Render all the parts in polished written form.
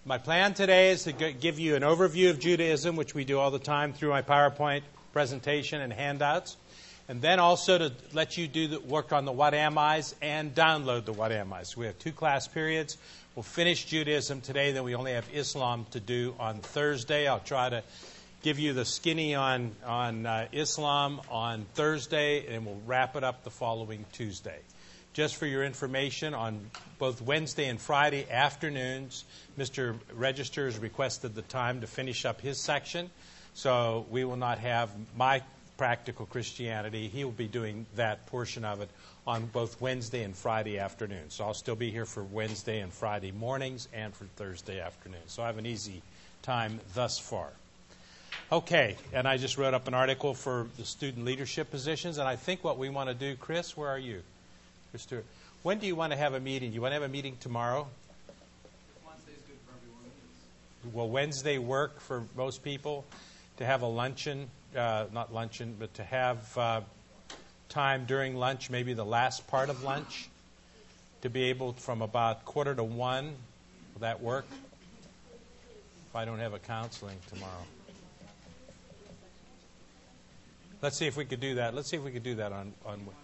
My plan today is to give you an overview of Judaism, which we do all the time through my PowerPoint presentation and handouts, and then also to let you do the work on the What Am I's and download the What Am I's. We have 2 class periods. We'll finish Judaism today, then we only have Islam to do on Thursday. I'll try to give you the skinny on Islam on Thursday, and we'll wrap it up the following Tuesday. Just for your information, on both Wednesday and Friday afternoons, Mr. Register has requested the time to finish up his section, so we will not have my practical Christianity. He will be doing that portion of it on both Wednesday and Friday afternoons. So I'll still be here for Wednesday and Friday mornings and for Thursday afternoons. So I have an easy time thus far. Okay, and I just wrote up an article for the student leadership positions, and I think what we want to do, Chris, where are you? Stewart, when do you want to have a meeting? Do you want to have a meeting tomorrow? Wednesday's good for everyone. Will Wednesday work for most people to have a luncheon, not luncheon, but to have time during lunch, maybe the last part of lunch, to be able from about 1:45? Will that work? If I don't have a counseling tomorrow. Let's see if we could do that. Let's see if we could do that on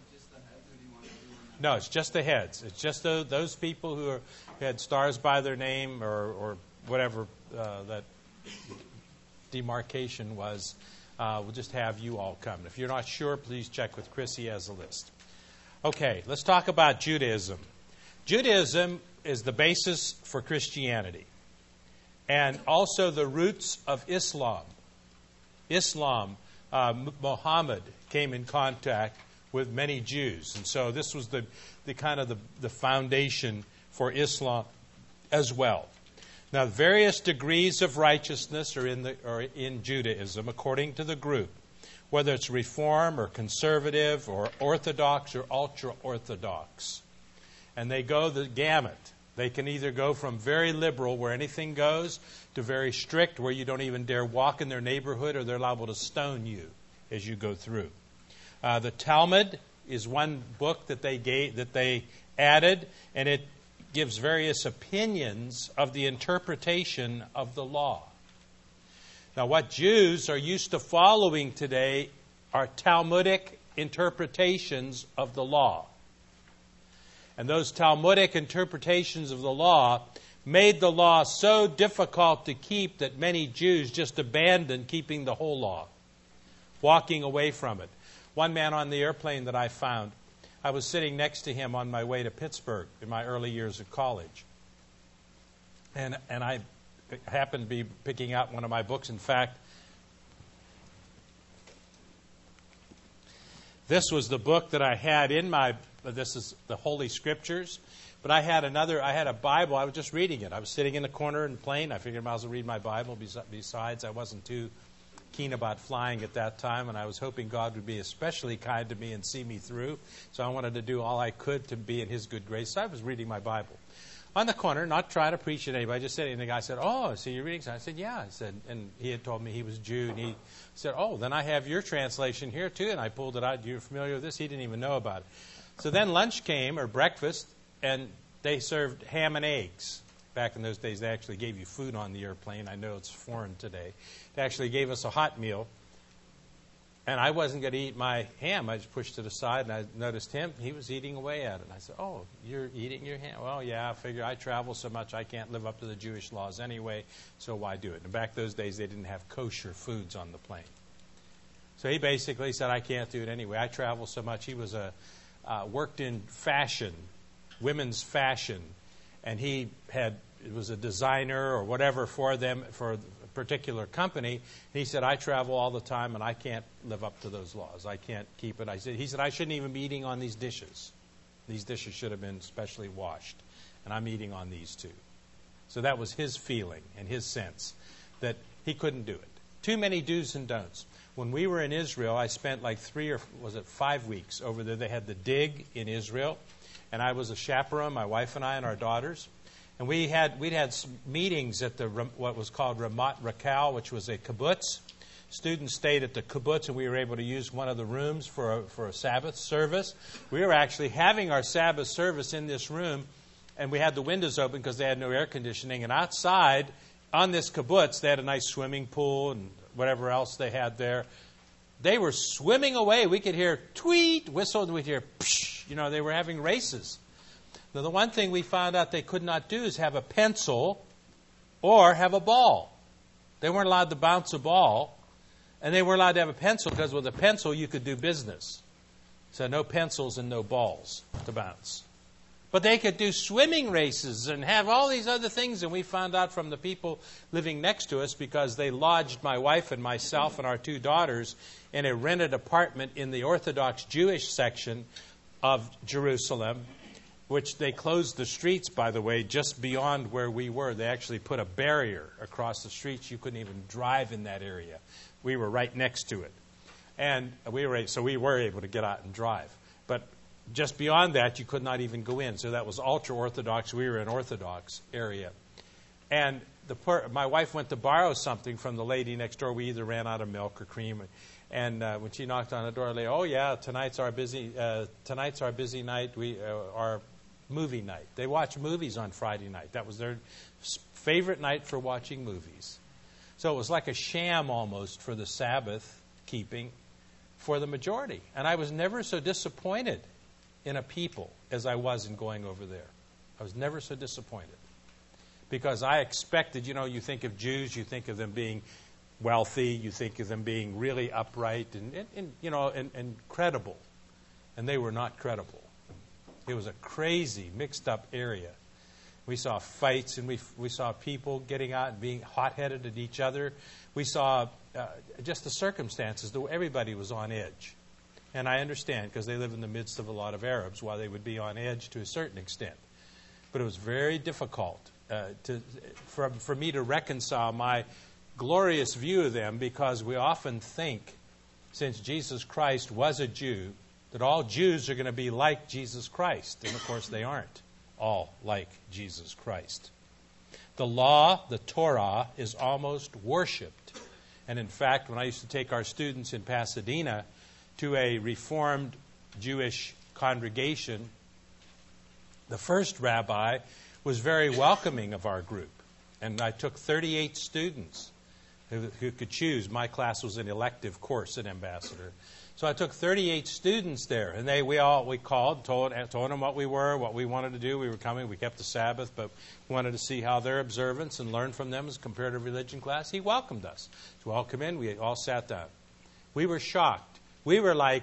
No, it's just the heads. It's just those people who had stars by their name or whatever that demarcation was. We'll just have you all come. If you're not sure, please check with Chris. He has a list. Okay, let's talk about Judaism. Judaism is the basis for Christianity and also the roots of Islam. Muhammad came in contact with many Jews. And so this was the kind of the foundation for Islam as well. Now, various degrees of righteousness are in Judaism according to the group, whether it's Reform or Conservative or Orthodox or Ultra-Orthodox. And they go the gamut. They can either go from very liberal, where anything goes, to very strict, where you don't even dare walk in their neighborhood or they're liable to stone you as you go through. The Talmud is one book that they added, and it gives various opinions of the interpretation of the law. Now, what Jews are used to following today are Talmudic interpretations of the law. And those Talmudic interpretations of the law made the law so difficult to keep that many Jews just abandoned keeping the whole law, walking away from it. One man on the airplane that I found, I was sitting next to him on my way to Pittsburgh in my early years of college. And I happened to be picking out one of my books. In fact, this was the book that I had this is the Holy Scriptures. But I had a Bible. I was just reading it. I was sitting in the corner in the plane. I figured I might as well read my Bible. Besides, I wasn't too keen about flying at that time, and I was hoping God would be especially kind to me and see me through. So I wanted to do all I could to be in His good grace. So I was reading my Bible. On the corner, not trying to preach at anybody, just sitting, and the guy said, "Oh, so you're reading?" So I said, "Yeah." I said, and he had told me he was Jew, and he said, "Oh, then I have your translation here too." And I pulled it out. You're familiar with this? He didn't even know about it. So then lunch came, or breakfast, and they served ham and eggs. Back in those days, they actually gave you food on the airplane. I know it's foreign today. They actually gave us a hot meal. And I wasn't going to eat my ham. I just pushed it aside, and I noticed him. He was eating away at it. And I said, "Oh, you're eating your ham?" "Well, yeah, I figure I travel so much I can't live up to the Jewish laws anyway, so why do it?" And back those days, they didn't have kosher foods on the plane. So he basically said, "I can't do it anyway. I travel so much." He was worked in fashion, women's fashion, and he was a designer or whatever for them, for a particular company. And he said, "I travel all the time and I can't live up to those laws. I can't keep it." He said, "I shouldn't even be eating on these dishes. These dishes should have been specially washed. And I'm eating on these too." So that was his feeling and his sense that he couldn't do it. Too many do's and don'ts. When we were in Israel, I spent like 5 weeks over there. They had the dig in Israel, and I was a chaperone, my wife and I and our daughters. And we'd had meetings at what was called Ramat Rakal, which was a kibbutz. Students stayed at the kibbutz, and we were able to use one of the rooms for a Sabbath service. We were actually having our Sabbath service in this room and we had the windows open because they had no air conditioning. And outside, on this kibbutz, they had a nice swimming pool and whatever else they had there. They were swimming away. We could hear tweet, whistle, and we'd hear psh. They were having races. Now, the one thing we found out they could not do is have a pencil or have a ball. They weren't allowed to bounce a ball, and they weren't allowed to have a pencil because with a pencil you could do business. So no pencils and no balls to bounce. But they could do swimming races and have all these other things, and we found out from the people living next to us because they lodged my wife and myself and our 2 daughters in a rented apartment in the Orthodox Jewish section of Jerusalem, which they closed the streets, by the way, just beyond where we were. They actually put a barrier across the streets. You couldn't even drive in that area. We were right next to it. And we were able to get out and drive. But just beyond that, you could not even go in. So that was ultra-Orthodox. We were in Orthodox area. And my wife went to borrow something from the lady next door. We either ran out of milk or cream. And when she knocked on the door, they, oh yeah, tonight's our busy night. Our movie night. They watch movies on Friday night. That was their favorite night for watching movies. So it was like a sham almost for the Sabbath keeping for the majority. And I was never so disappointed in a people as I was in going over there. I was never so disappointed. Because I expected, you think of Jews, you think of them being wealthy, you think of them being really upright and credible. And they were not credible. It was a crazy, mixed-up area. We saw fights, and we saw people getting out and being hot-headed at each other. We saw just the circumstances. Everybody was on edge. And I understand, because they live in the midst of a lot of Arabs, why they would be on edge to a certain extent. But it was very difficult for me to reconcile my glorious view of them, because we often think, since Jesus Christ was a Jew, that all Jews are going to be like Jesus Christ. And, of course, they aren't all like Jesus Christ. The law, the Torah, is almost worshipped. And, in fact, when I used to take our students in Pasadena to a Reformed Jewish congregation, the first rabbi was very welcoming of our group. And I took 38 students who could choose. My class was an elective course at Ambassador. So I took 38 students there, and we called, told them what we were, what we wanted to do. We were coming. We kept the Sabbath, but wanted to see how their observance and learn from them as comparative religion class. He welcomed us. So we all come in. We all sat down. We were shocked. We were like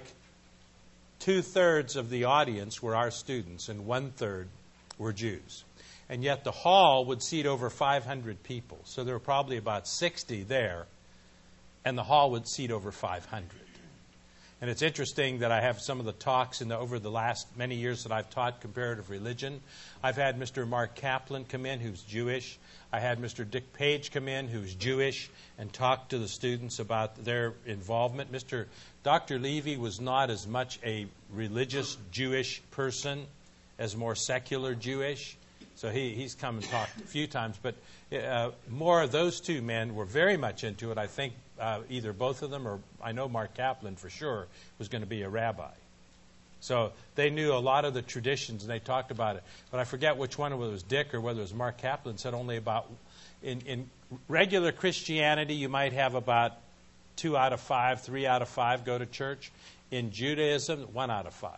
2/3 of the audience were our students, and 1/3 were Jews. And yet the hall would seat over 500 people. So there were probably about 60 there, and the hall would seat over 500. And it's interesting that I have some of the talks over the last many years that I've taught comparative religion. I've had Mr. Mark Kaplan come in, who's Jewish. I had Mr. Dick Page come in, who's Jewish, and talk to the students about their involvement. Dr. Levy was not as much a religious Jewish person as more secular Jewish. So he's come and talked a few times. But more of those two men were very much into it. I think either both of them, or I know Mark Kaplan for sure, was going to be a rabbi. So they knew a lot of the traditions, and they talked about it. But I forget which one, whether it was Dick or whether it was Mark Kaplan, said only about, in regular Christianity, you might have about 2 out of 5, 3 out of 5 go to church. In Judaism, 1 out of 5.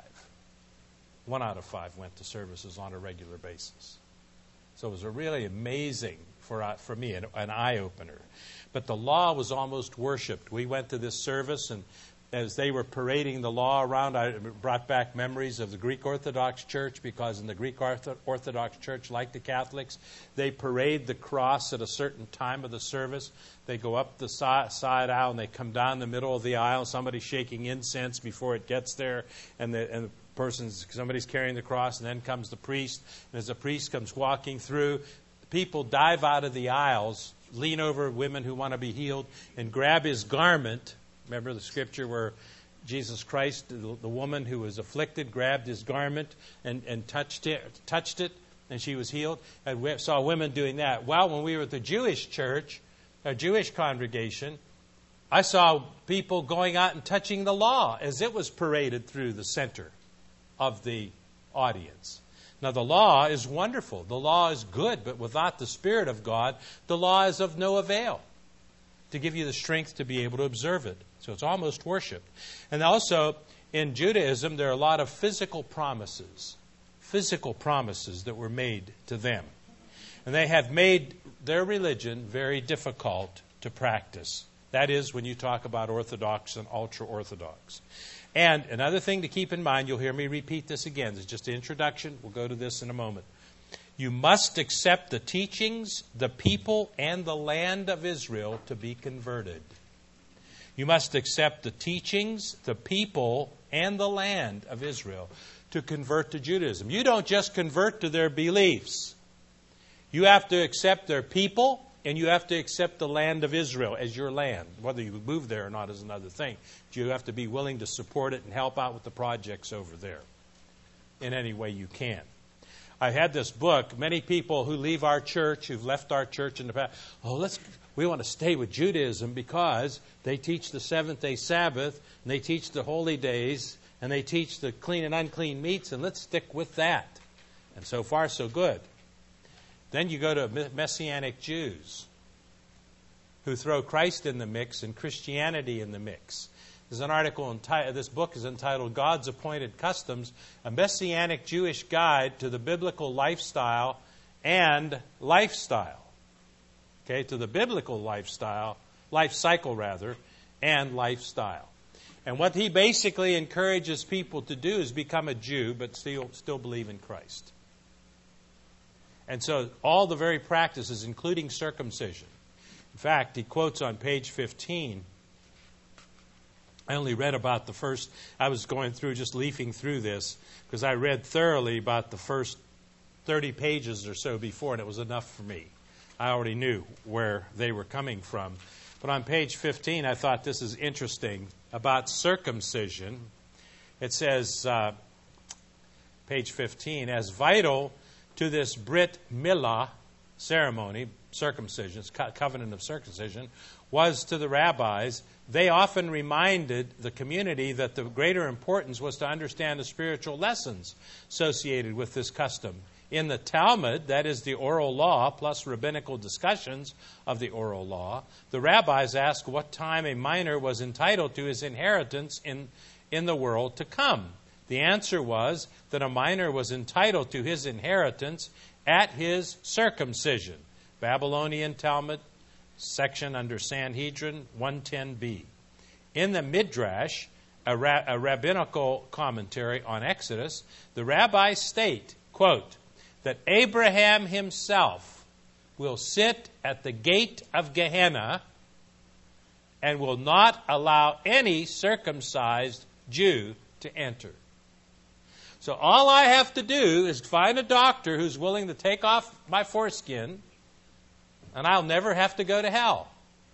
1 out of 5 went to services on a regular basis. So it was a really amazing, for me, an eye-opener. But the law was almost worshipped. We went to this service, and as they were parading the law around, I brought back memories of the Greek Orthodox Church, because in the Greek Orthodox Church, like the Catholics, they parade the cross at a certain time of the service. They go up the side aisle, and they come down the middle of the aisle, somebody's shaking incense before it gets there, and somebody's carrying the cross, and then comes the priest. And as the priest comes walking through, people dive out of the aisles, lean over women who want to be healed, and grab his garment. Remember the scripture where Jesus Christ, the woman who was afflicted, grabbed his garment and touched it, and she was healed. And we saw women doing that. Well, when we were at the Jewish church, a Jewish congregation, I saw people going out and touching the law as it was paraded through the center of the audience. Now, the law is wonderful. The law is good, but without the Spirit of God, the law is of no avail to give you the strength to be able to observe it. So it's almost worship. And also, in Judaism, there are a lot of physical promises that were made to them. And they have made their religion very difficult to practice. That is, when you talk about Orthodox and ultra-Orthodox. And another thing to keep in mind, you'll hear me repeat this again. It's just an introduction. We'll go to this in a moment. You must accept the teachings, the people, and the land of Israel to be converted. You must accept the teachings, the people, and the land of Israel to convert to Judaism. You don't just convert to their beliefs. You have to accept their people, and you have to accept the land of Israel as your land. Whether you move there or not is another thing. You have to be willing to support it and help out with the projects over there in any way you can. I had this book. Many people who leave our church, who've left our church in the past, we want to stay with Judaism because they teach the seventh-day Sabbath, and they teach the holy days, and they teach the clean and unclean meats, and let's stick with that. And so far, so good. Then you go to Messianic Jews who throw Christ in the mix and Christianity in the mix. There's an article, this book is entitled God's Appointed Customs, a Messianic Jewish Guide to the Biblical Lifestyle and Lifestyle. Okay, to the biblical lifestyle, life cycle rather, and lifestyle. And what he basically encourages people to do is become a Jew, but still believe in Christ. And so all the very practices, including circumcision. In fact, he quotes on page 15, I only read about the first, I was going through, just leafing through this, because I read thoroughly about the first 30 pages or so before, and it was enough for me. I already knew where they were coming from. But on page 15, I thought this is interesting about circumcision. It says, page 15, as vital to this Brit Milah ceremony, circumcision, covenant of circumcision, was to the rabbis. They often reminded the community that the greater importance was to understand the spiritual lessons associated with this custom. In the Talmud, that is the oral law, plus rabbinical discussions of the oral law, the rabbis asked what time a minor was entitled to his inheritance in the world to come. The answer was that a minor was entitled to his inheritance at his circumcision. Babylonian Talmud, section under Sanhedrin 110b. In the Midrash, a rabbinical commentary on Exodus, the rabbis state, quote, that Abraham himself will sit at the gate of Gehenna and will not allow any circumcised Jew to enter. So all I have to do is find a doctor who's willing to take off my foreskin, and I'll never have to go to hell.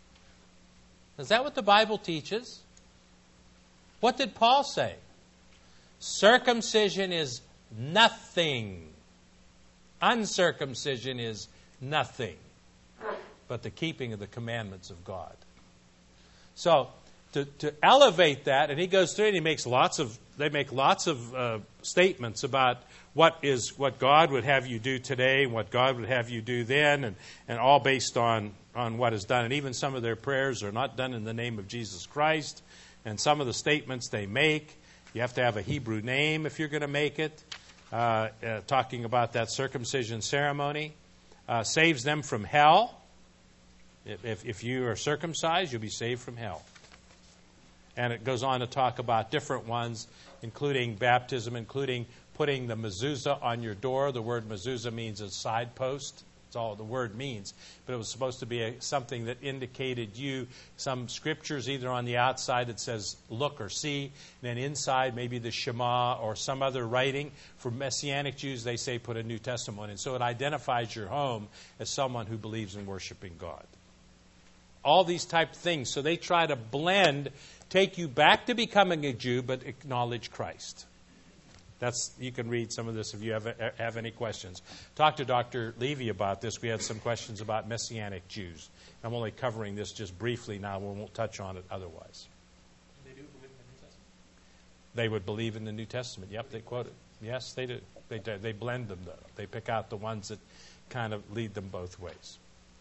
Is that what the Bible teaches? What did Paul say? Circumcision is nothing. Uncircumcision is nothing but the keeping of the commandments of God. So to elevate that, and he goes through it, and they make lots of statements about what God would have you do today, and what God would have you do then, and all based on what is done. And even some of their prayers are not done in the name of Jesus Christ. And some of the statements they make, you have to have a Hebrew name if you're going to make it. Talking about that circumcision ceremony, saves them from hell. If you are circumcised, you'll be saved from hell. And it goes on to talk about different ones, including baptism, including putting the mezuzah on your door. The word mezuzah means a side post. That's all the word means. But it was supposed to be something that indicated you some scriptures, either on the outside that says look or see, and then inside maybe the Shema or some other writing. For Messianic Jews, they say put a New Testament in. So it identifies your home as someone who believes in worshiping God. All these type of things. So they try to blend, take you back to becoming a Jew, but acknowledge Christ. You can read some of this if you have any questions. Talk to Dr. Levy about this. We had some questions about Messianic Jews. I'm only covering this just briefly now. We won't touch on it otherwise. They do believe in the New Testament? They would believe in the New Testament. Yep, they quote it. Yes, they do. They blend them, though. They pick out the ones that kind of lead them both ways.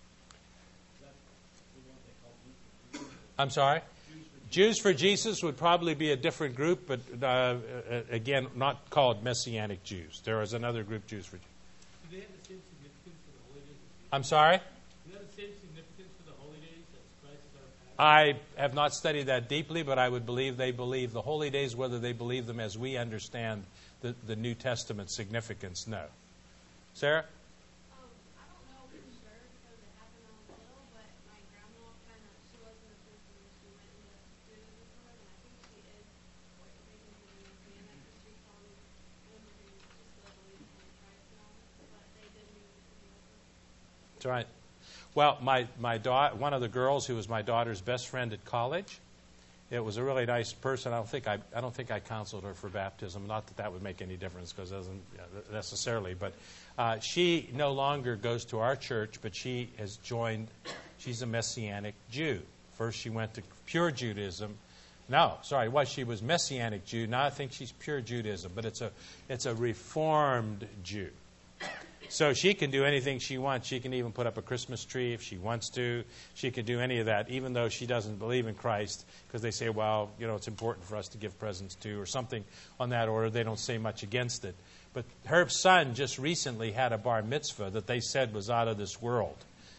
I'm sorry? Jews for Jesus would probably be a different group, but again, not called Messianic Jews. There is another group, Jews for Jesus. Do they have the same significance for the holy days? I'm sorry? Do they have the same significance for the holy days as Christ is our I pastor? have not studied that deeply, but I would believe they believe the holy days, whether they believe them as we understand the New Testament significance, no. Sarah? I don't know for sure because it happened on the hill, but my grandma she wasn't a Christian. She went into Judaism, and I think she is what they consider Messianic, because she told me when she still believes in Christ and all this, but they did move to Judaism. That's right. Well, my daughter, one of the girls who was my daughter's best friend at college, it was a really nice person. I don't think I counseled her for baptism. Not that that would make any difference, because it doesn't necessarily. But she no longer goes to our church, but she has joined. She's a Messianic Jew. First, she went to pure Judaism. She was Messianic Jew. Now I think she's pure Judaism, but it's a Reformed Jew. So she can do anything she wants. She can even put up a Christmas tree if she wants to. She can do any of that, even though she doesn't believe in Christ, because they say, well, it's important for us to give presents to, or something on that order. They don't say much against it. But her son just recently had a bar mitzvah that they said was out of this world.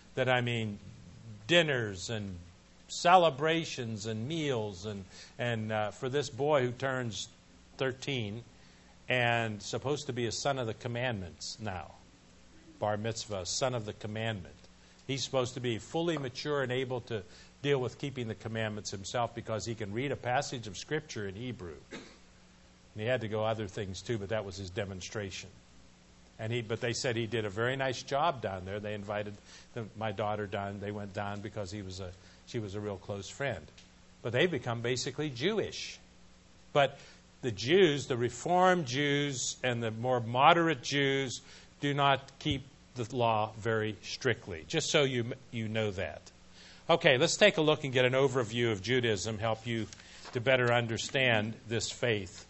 Dinners and celebrations and meals, and for this boy who turns 13 and supposed to be a son of the commandments now. Bar mitzvah, son of the commandment. He's supposed to be fully mature and able to deal with keeping the commandments himself, because he can read a passage of Scripture in Hebrew. And he had to go other things too, but that was his demonstration. But they said he did a very nice job down there. They invited my daughter down. They went down because she was a real close friend. But they become basically Jewish. But the Jews, the Reformed Jews and the more moderate Jews, do not keep the law very strictly. Just so you know that. Okay, let's take a look and get an overview of Judaism, help you to better understand this faith.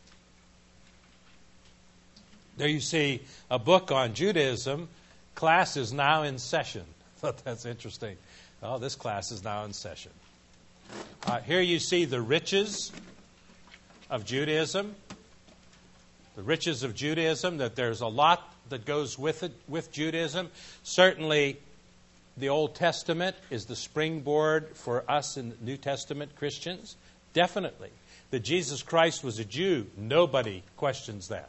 There you see a book on Judaism. Class is now in session. I thought that's interesting. Oh, this class is now in session. Here you see the riches of Judaism. The riches of Judaism, that there's a lot that goes with it, with Judaism. Certainly, the Old Testament is the springboard for us in New Testament Christians. Definitely. That Jesus Christ was a Jew, nobody questions that.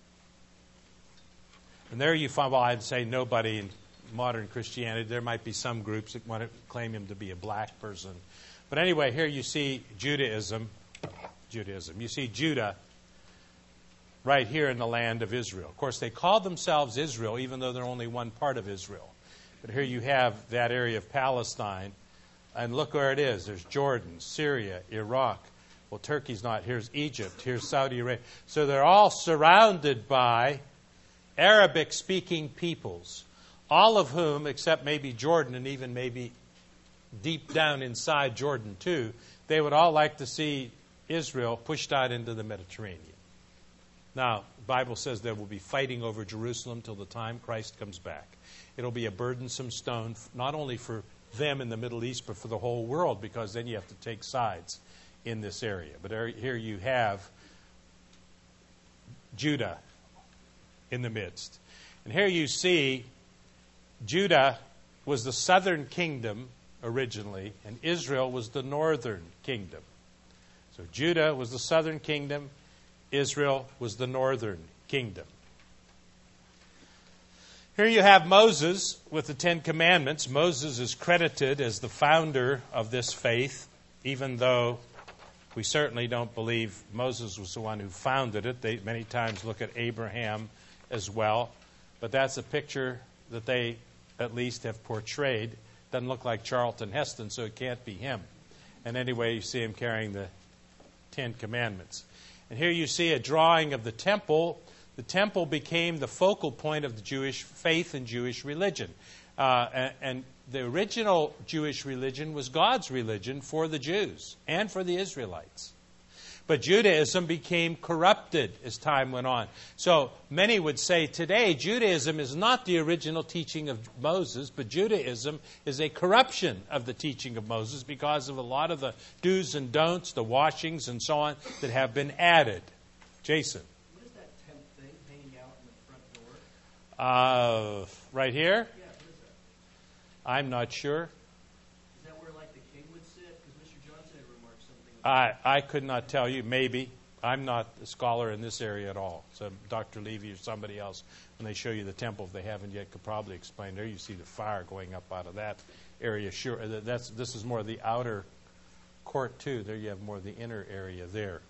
And there you find, well, I'd say nobody in modern Christianity. There might be some groups that want to claim him to be a black person. But anyway, here you see Judaism. You see Judah right here in the land of Israel. Of course, they call themselves Israel, even though they're only one part of Israel. But here you have that area of Palestine. And look where it is. There's Jordan, Syria, Iraq. Well, Turkey's not. Here's Egypt. Here's Saudi Arabia. So they're all surrounded by Arabic-speaking peoples, all of whom, except maybe Jordan and even maybe deep down inside Jordan too, they would all like to see Israel pushed out into the Mediterranean. Now, the Bible says there will be fighting over Jerusalem till the time Christ comes back. It'll be a burdensome stone, not only for them in the Middle East, but for the whole world, because then you have to take sides in this area. But here you have Judah in the midst. And here you see Judah was the southern kingdom originally, and Israel was the northern kingdom. So Judah was the southern kingdom, Israel was the northern kingdom. Here you have Moses with the Ten Commandments. Moses is credited as the founder of this faith, even though we certainly don't believe Moses was the one who founded it. They many times look at Abraham as well. But that's a picture that they at least have portrayed. Doesn't look like Charlton Heston, so it can't be him. And anyway, you see him carrying the Ten Commandments. And here you see a drawing of the temple. The temple became the focal point of the Jewish faith and Jewish religion. And the original Jewish religion was God's religion for the Jews and for the Israelites. But Judaism became corrupted as time went on. So many would say today Judaism is not the original teaching of Moses, but Judaism is a corruption of the teaching of Moses because of a lot of the do's and don'ts, the washings and so on that have been added. Jason. What is that tent thing hanging out in the front door? Right here? Yeah, what is that? I'm not sure. Is that where, like, the king would sit? Because Mr. Johnson had remarked something about I could not tell you. Maybe. I'm not a scholar in this area at all. So Dr. Levy or somebody else, when they show you the temple, if they haven't yet, could probably explain. There you see the fire going up out of that area. Sure, this is more of the outer court, too. There you have more of the inner area there.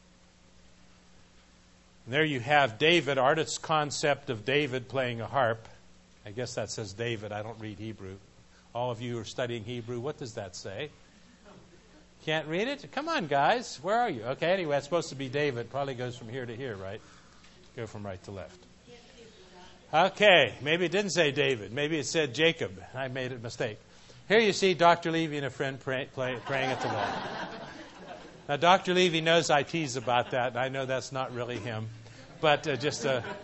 And there you have David, artist's concept of David playing a harp. I guess that says David. I don't read Hebrew. All of you who are studying Hebrew, what does that say? Can't read it? Come on, guys. Where are you? Okay, anyway, it's supposed to be David. Probably goes from here to here, right? Go from right to left. Okay, maybe it didn't say David. Maybe it said Jacob. I made a mistake. Here you see Dr. Levy and a friend praying at the wall. Now, Dr. Levy knows I tease about that, and I know that's not really him. But just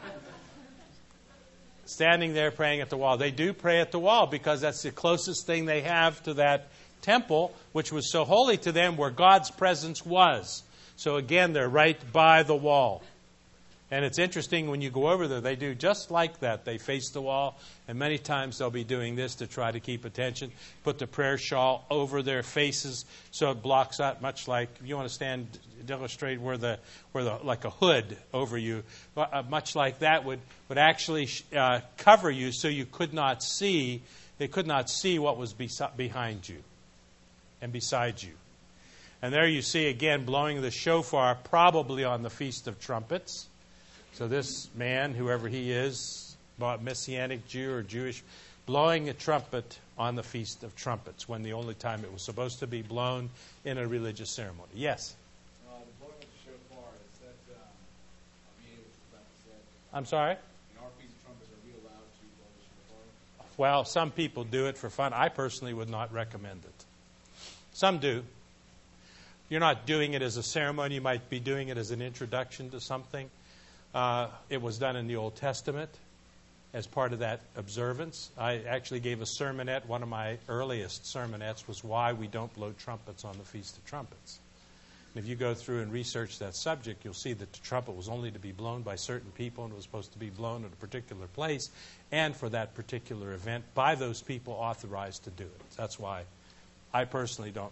standing there praying at the wall. They do pray at the wall because that's the closest thing they have to that temple, which was so holy to them, where God's presence was. So again, they're right by the wall. And it's interesting when you go over there, they do just like that. They face the wall, and many times they'll be doing this to try to keep attention. Put the prayer shawl over their faces so it blocks out, much like if you want to stand to illustrate where the like a hood over you, much like that would actually cover you so you could not see. They could not see what was behind you and beside you. And there you see again blowing the shofar, probably on the Feast of Trumpets. So this man, whoever he is, Messianic Jew or Jewish, blowing a trumpet on the Feast of Trumpets, when the only time it was supposed to be blown in a religious ceremony. Yes? The blowing of the shofar, is that, about to say, I'm sorry? in our Feast of Trumpets, are we allowed to blow the shofar? Well, some people do it for fun. I personally would not recommend it. Some do. You're not doing it as a ceremony. You might be doing it as an introduction to something. It was done in the Old Testament as part of that observance. I actually gave a sermonette. One of my earliest sermonettes was why we don't blow trumpets on the Feast of Trumpets. And if you go through and research that subject, you'll see that the trumpet was only to be blown by certain people, and it was supposed to be blown at a particular place and for that particular event by those people authorized to do it. That's why I personally don't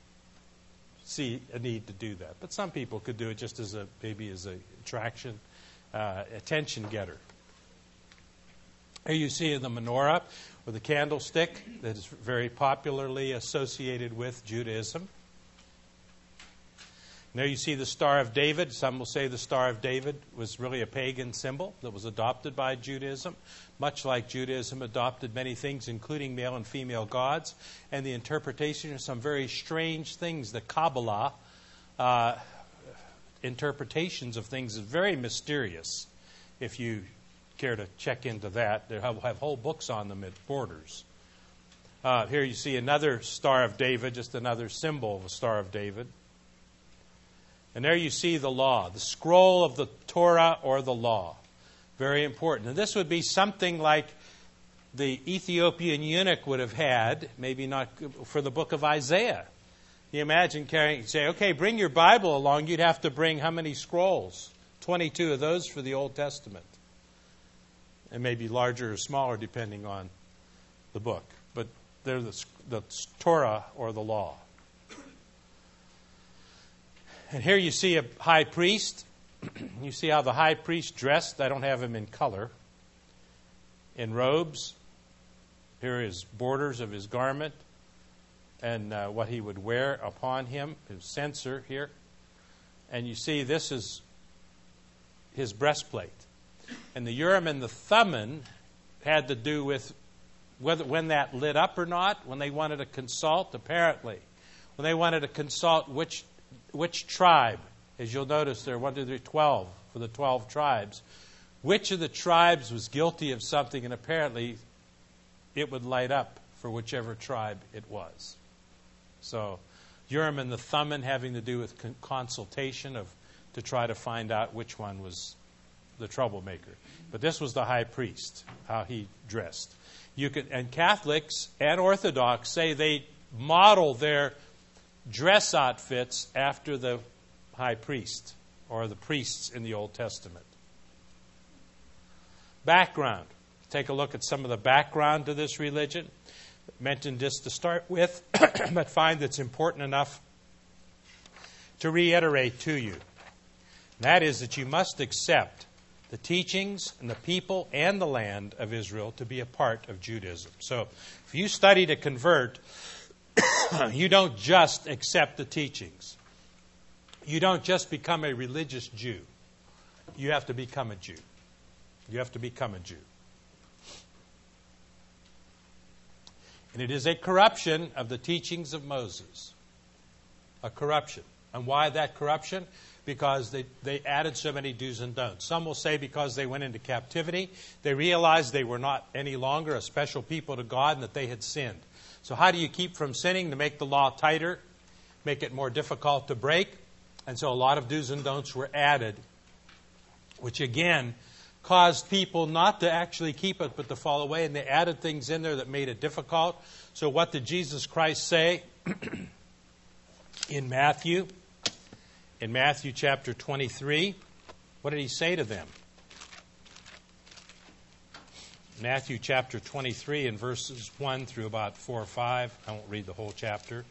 see a need to do that. But some people could do it just as maybe as a attraction. Attention getter. Here you see the menorah or the candlestick that is very popularly associated with Judaism. And there you see the Star of David. Some will say the Star of David was really a pagan symbol that was adopted by Judaism, much like Judaism adopted many things, including male and female gods, and the interpretation of some very strange things. The Kabbalah interpretations of things is very mysterious. If you care to check into that, they have whole books on them at Borders. Here you see another Star of David, just another symbol of a Star of David. And there you see the law, the scroll of the Torah or the law. Very important. And this would be something like the Ethiopian eunuch would have had, maybe not for the book of Isaiah. You imagine say, okay, bring your Bible along. You'd have to bring how many scrolls? 22 of those for the Old Testament. And maybe larger or smaller depending on the book. But they're the Torah or the law. And here you see a high priest. You see how the high priest dressed. I don't have him in color. In robes. Here are his borders of his garment. And what he would wear upon him, his censer here. And you see this is his breastplate. And the Urim and the Thummim had to do with when that lit up or not, when they wanted to consult, apparently. When they wanted to consult which tribe, as you'll notice there are 1, 2, 3, 12 for the 12 tribes. Which of the tribes was guilty of something, and apparently it would light up for whichever tribe it was. So Urim and the Thummim having to do with consultation to try to find out which one was the troublemaker. But this was the high priest, how he dressed. And Catholics and Orthodox say they model their dress outfits after the high priest or the priests in the Old Testament. Background. Take a look at some of the background to this religion. Mentioned this to start with, but find it's important enough to reiterate to you. That is that you must accept the teachings and the people and the land of Israel to be a part of Judaism. So if you study to convert, you don't just accept the teachings. You don't just become a religious Jew. You have to become a Jew. You have to become a Jew. And it is a corruption of the teachings of Moses. A corruption. And why that corruption? Because they added so many do's and don'ts. Some will say because they went into captivity, they realized they were not any longer a special people to God and that they had sinned. So how do you keep from sinning to make the law tighter, make it more difficult to break? And so a lot of do's and don'ts were added, which again caused people not to actually keep it but to fall away, and they added things in there that made it difficult. So what did Jesus Christ say in Matthew? In Matthew chapter 23, what did he say to them? Matthew chapter 23 in verses 1 through about 4 or 5. I won't read the whole chapter.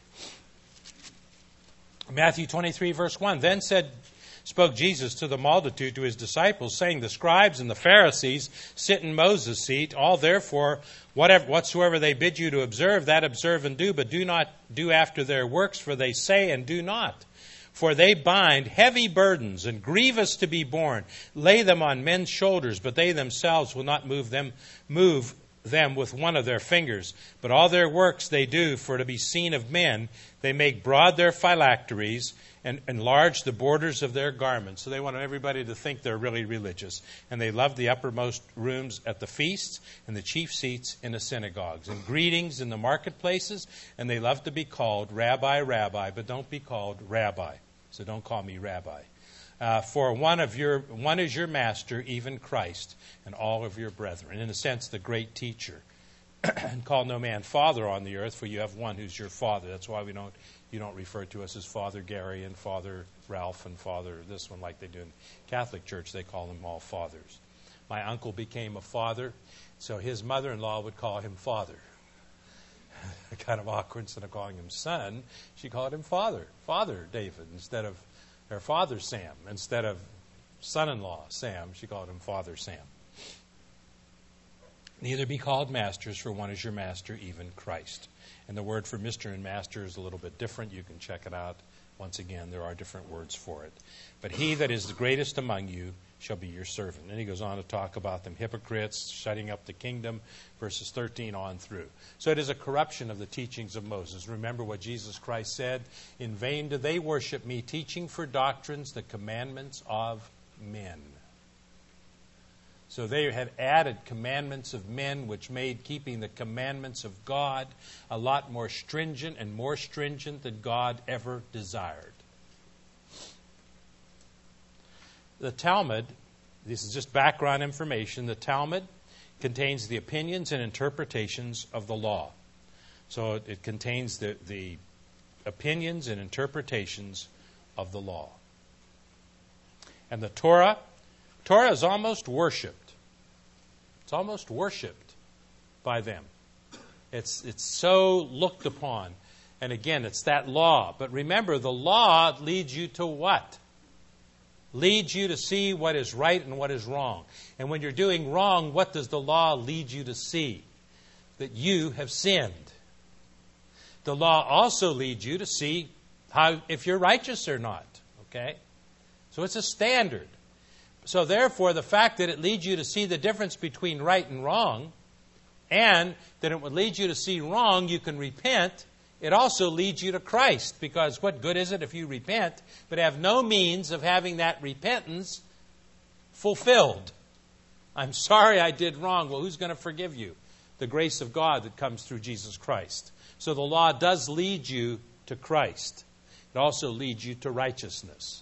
Matthew 23 verse 1. Then spoke Jesus to the multitude, to his disciples, saying, the scribes and the Pharisees sit in Moses' seat. All therefore, whatsoever they bid you to observe, that observe and do, but do not do after their works, for they say and do not. For they bind heavy burdens and grievous to be borne, lay them on men's shoulders, but they themselves will not move them with one of their fingers. But all their works they do for to be seen of men. They make broad their phylacteries and enlarge the borders of their garments. So they want everybody to think they're really religious. And they love the uppermost rooms at the feasts and the chief seats in the synagogues and greetings in the marketplaces. And they love to be called Rabbi, Rabbi, but don't be called Rabbi. So don't call me Rabbi. For one is your master, even Christ, and all of your brethren. In a sense, the great teacher. And call no man father on the earth, for you have one who's your father. That's why you don't refer to us as Father Gary and Father Ralph and Father this one like they do in Catholic Church. They call them all fathers. My uncle became a father, so his mother-in-law would call him father. Kind of awkward. Instead of calling him son, she called him father. Father David or Father Sam. Instead of son-in-law Sam, she called him Father Sam. Neither be called masters, for one is your master, even Christ. And the word for Mr. and Master is a little bit different. You can check it out. Once again, there are different words for it. But he that is the greatest among you shall be your servant. And he goes on to talk about them hypocrites, shutting up the kingdom, verses 13 on through. So it is a corruption of the teachings of Moses. Remember what Jesus Christ said, in vain do they worship me, teaching for doctrines the commandments of men. So they had added commandments of men, which made keeping the commandments of God a lot more stringent and more stringent than God ever desired. The Talmud, this is just background information, the Talmud contains the opinions and interpretations of the law. So it contains the opinions and interpretations of the law. And the Torah is almost worshipped. It's almost worshipped by them. It's so looked upon. And again, it's that law. But remember, the law leads you to what? Leads you to see what is right and what is wrong. And when you're doing wrong, what does the law lead you to see? That you have sinned. The law also leads you to see if you're righteous or not. Okay? So it's a standard. So therefore, the fact that it leads you to see the difference between right and wrong, and that it would lead you to see wrong, you can repent, it also leads you to Christ. Because what good is it if you repent, but have no means of having that repentance fulfilled? I'm sorry I did wrong. Well, who's going to forgive you? The grace of God that comes through Jesus Christ. So the law does lead you to Christ. It also leads you to righteousness.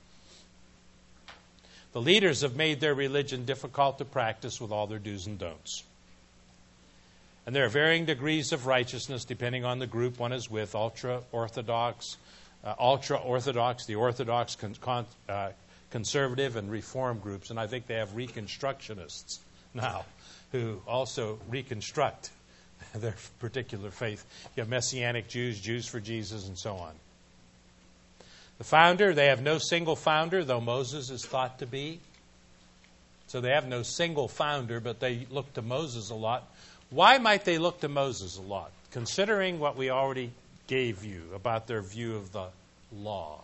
The leaders have made their religion difficult to practice with all their do's and don'ts. And there are varying degrees of righteousness depending on the group one is with, ultra-Orthodox, the Orthodox, conservative, and Reform groups. And I think they have Reconstructionists now who also reconstruct their particular faith. You have Messianic Jews, Jews for Jesus, and so on. The founder, they have no single founder, though Moses is thought to be. So they have no single founder, but they look to Moses a lot. Why might they look to Moses a lot? Considering what we already gave you about their view of the law.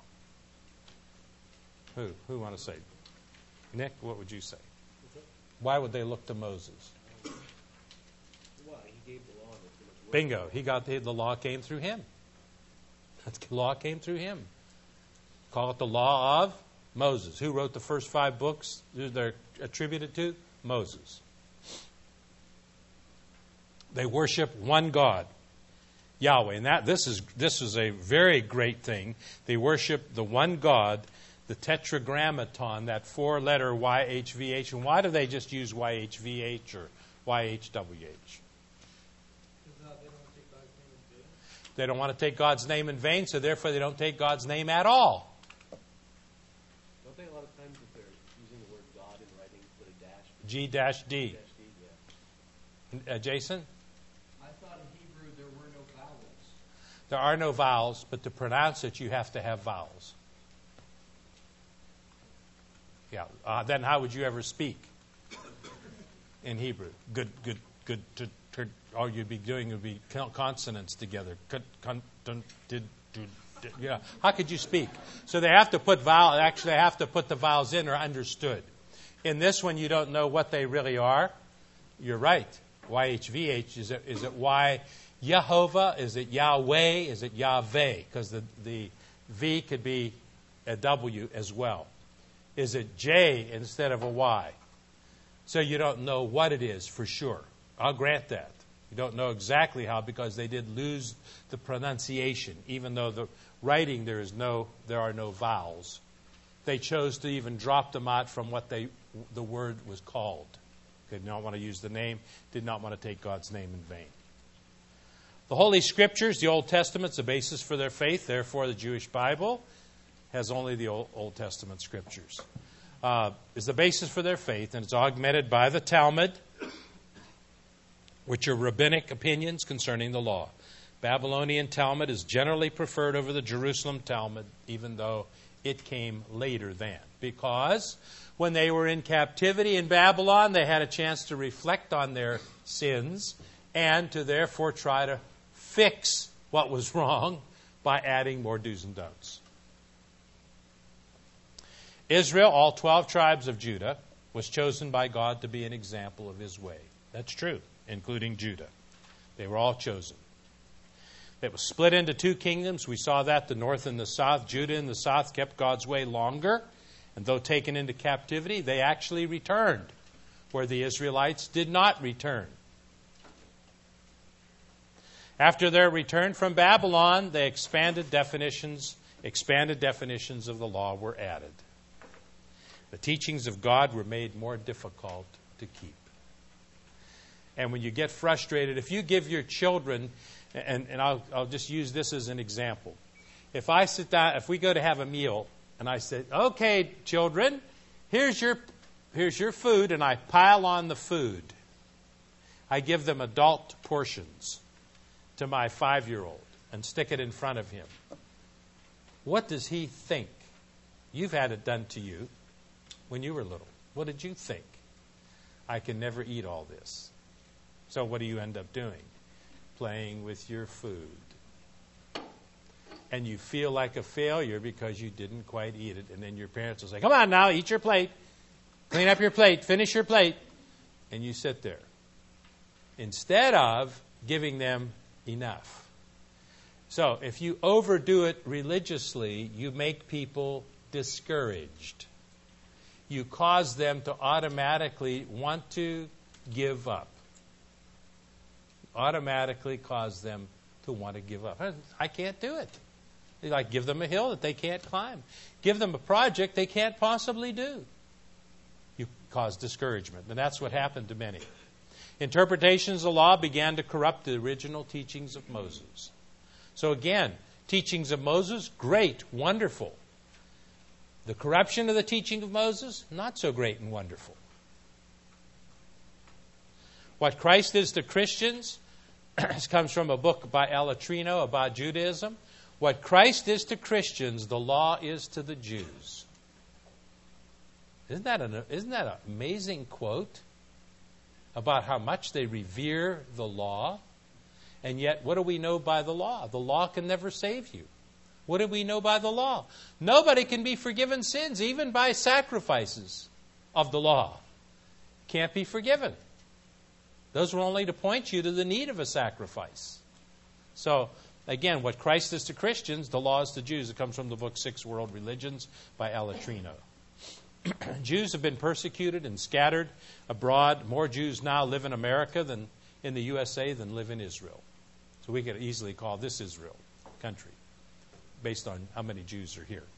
Who want to say? Nick, what would you say? Why would they look to Moses? Well, he gave the law. Bingo. The law came through him. The law came through him. Call it the law of Moses. Who wrote the first 5 books they're attributed to? Moses. They worship one God, Yahweh. And this is a very great thing. They worship the one God, the Tetragrammaton, that 4-letter YHVH. And why do they just use YHVH or YHWH? They don't want to take God's name in vain, so therefore they don't take God's name at all. Don't they a lot of times if they're using the word God in writing, put a dash? G-D. Yeah. Jason? I thought in Hebrew there were no vowels. There are no vowels, but to pronounce it, you have to have vowels. Yeah. Then how would you ever speak in Hebrew? Good. All you'd be doing would be consonants together. Yeah. How could you speak? So they have to put Actually, they have to put the vowels in or understood. In this one, you don't know what they really are. You're right. YHVH. Is it Y Yehovah? Is it Yahweh? Is it Yahweh? Because the V could be a W as well. Is it J instead of a Y? So you don't know what it is for sure. I'll grant that. You don't know exactly how because they did lose the pronunciation. Even though the writing there are no vowels. They chose to even drop them out from what the word was called. They did not want to use the name, did not want to take God's name in vain. The Holy Scriptures, the Old Testament's the basis for their faith. Therefore, the Jewish Bible has only the Old Testament Scriptures. Is the basis for their faith, and it's augmented by the Talmud, which are rabbinic opinions concerning the law. Babylonian Talmud is generally preferred over the Jerusalem Talmud, even though it came later than. Because when they were in captivity in Babylon, they had a chance to reflect on their sins and to therefore try to fix what was wrong by adding more do's and don'ts. Israel, all 12 tribes of Judah, was chosen by God to be an example of His way. That's true, including Judah. They were all chosen. It was split into 2 kingdoms. We saw that, the north and the south. Judah in the south kept God's way longer. And though taken into captivity, they actually returned, where the Israelites did not return. After their return from Babylon, the expanded definitions of the law were added. The teachings of God were made more difficult to keep. And when you get frustrated, if you give your children, and I'll just use this as an example. If I sit down, if we go to have a meal, and I say, "Okay, children, here's your food," and I pile on the food. I give them adult portions to my 5-year-old and stick it in front of him. What does he think? You've had it done to you when you were little. What did you think? I can never eat all this. So what do you end up doing? Playing with your food. And you feel like a failure because you didn't quite eat it. And then your parents will say, "Come on now, eat your plate. Clean up your plate. Finish your plate." And you sit there. Instead of giving them enough. So if you overdo it religiously, you make people discouraged. You cause them to automatically want to give up. Automatically cause them to want to give up. I can't do it. Like, give them a hill that they can't climb. Give them a project they can't possibly do. You cause discouragement. And that's what happened to many. Interpretations of the law began to corrupt the original teachings of Moses. So again, teachings of Moses, great, wonderful. The corruption of the teaching of Moses, not so great and wonderful. What Christ is to Christians, this comes from a book by Alatrino about Judaism. What Christ is to Christians, the law is to the Jews. Isn't that an amazing quote about how much they revere the law? And yet, what do we know by the law? The law can never save you. What do we know by the law? Nobody can be forgiven sins, even by sacrifices of the law. Can't be forgiven. Those were only to point you to the need of a sacrifice. So, again, what Christ is to Christians, the law is to Jews. It comes from the book Six World Religions by Alatrino. Jews have been persecuted and scattered abroad. More Jews now live in America than in the USA than live in Israel. So we could easily call this Israel country based on how many Jews are here.